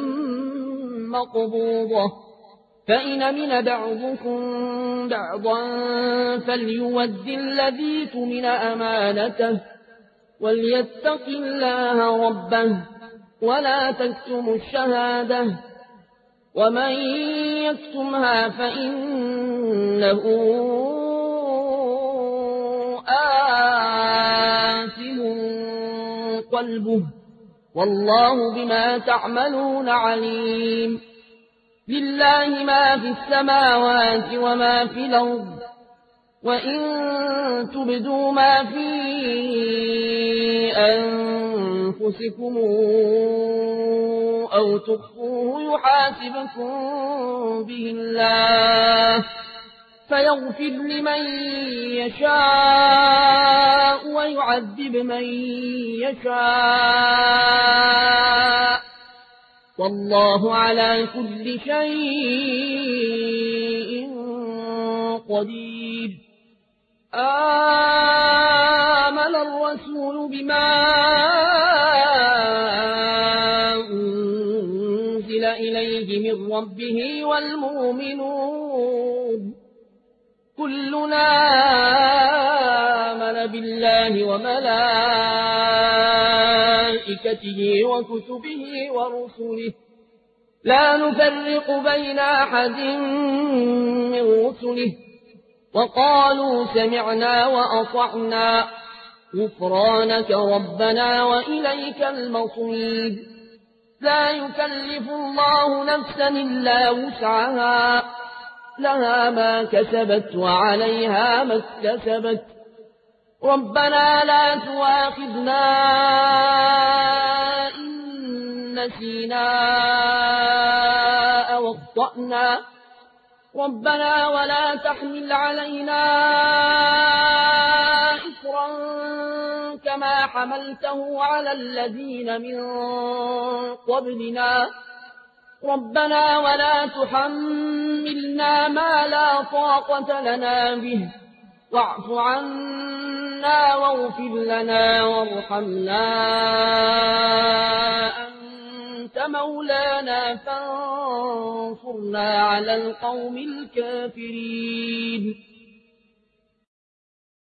مقبوضة فإن من بعضكم بعضا فليود الذي تمن أمانته وليتق الله ربه ولا تكتموا الشهادة ومن يكتمها فإنه آثم قلبه والله بما تعملون عليم لله ما في السماوات وما في الأرض وإن تبدوا ما في أنفسكم أنفسكم أو تخفوه يحاسبكم به الله فيغفر لمن يشاء ويعذب من يشاء والله على كل شيء قدير. آمن الرسول بما أنزل إليه من ربه والمؤمنون كلنا آمن بالله وملائكته وكتبه ورسله لا نفرق بين أحد من رسله وقالوا سمعنا وأطعنا غفرانك ربنا وإليك المصير. لا يكلف الله نفسا إلا وسعها لها ما كسبت وعليها ما اكتسبت ربنا لا تؤاخذنا إن نسينا أو أخطأنا ربنا ولا تحمل علينا إصرا كما حملته على الذين من قبلنا ربنا ولا تحملنا ما لا طاقة لنا به واعف عنا واغفر لنا وارحمنا أنت مولانا فانصرنا على القوم الكافرين.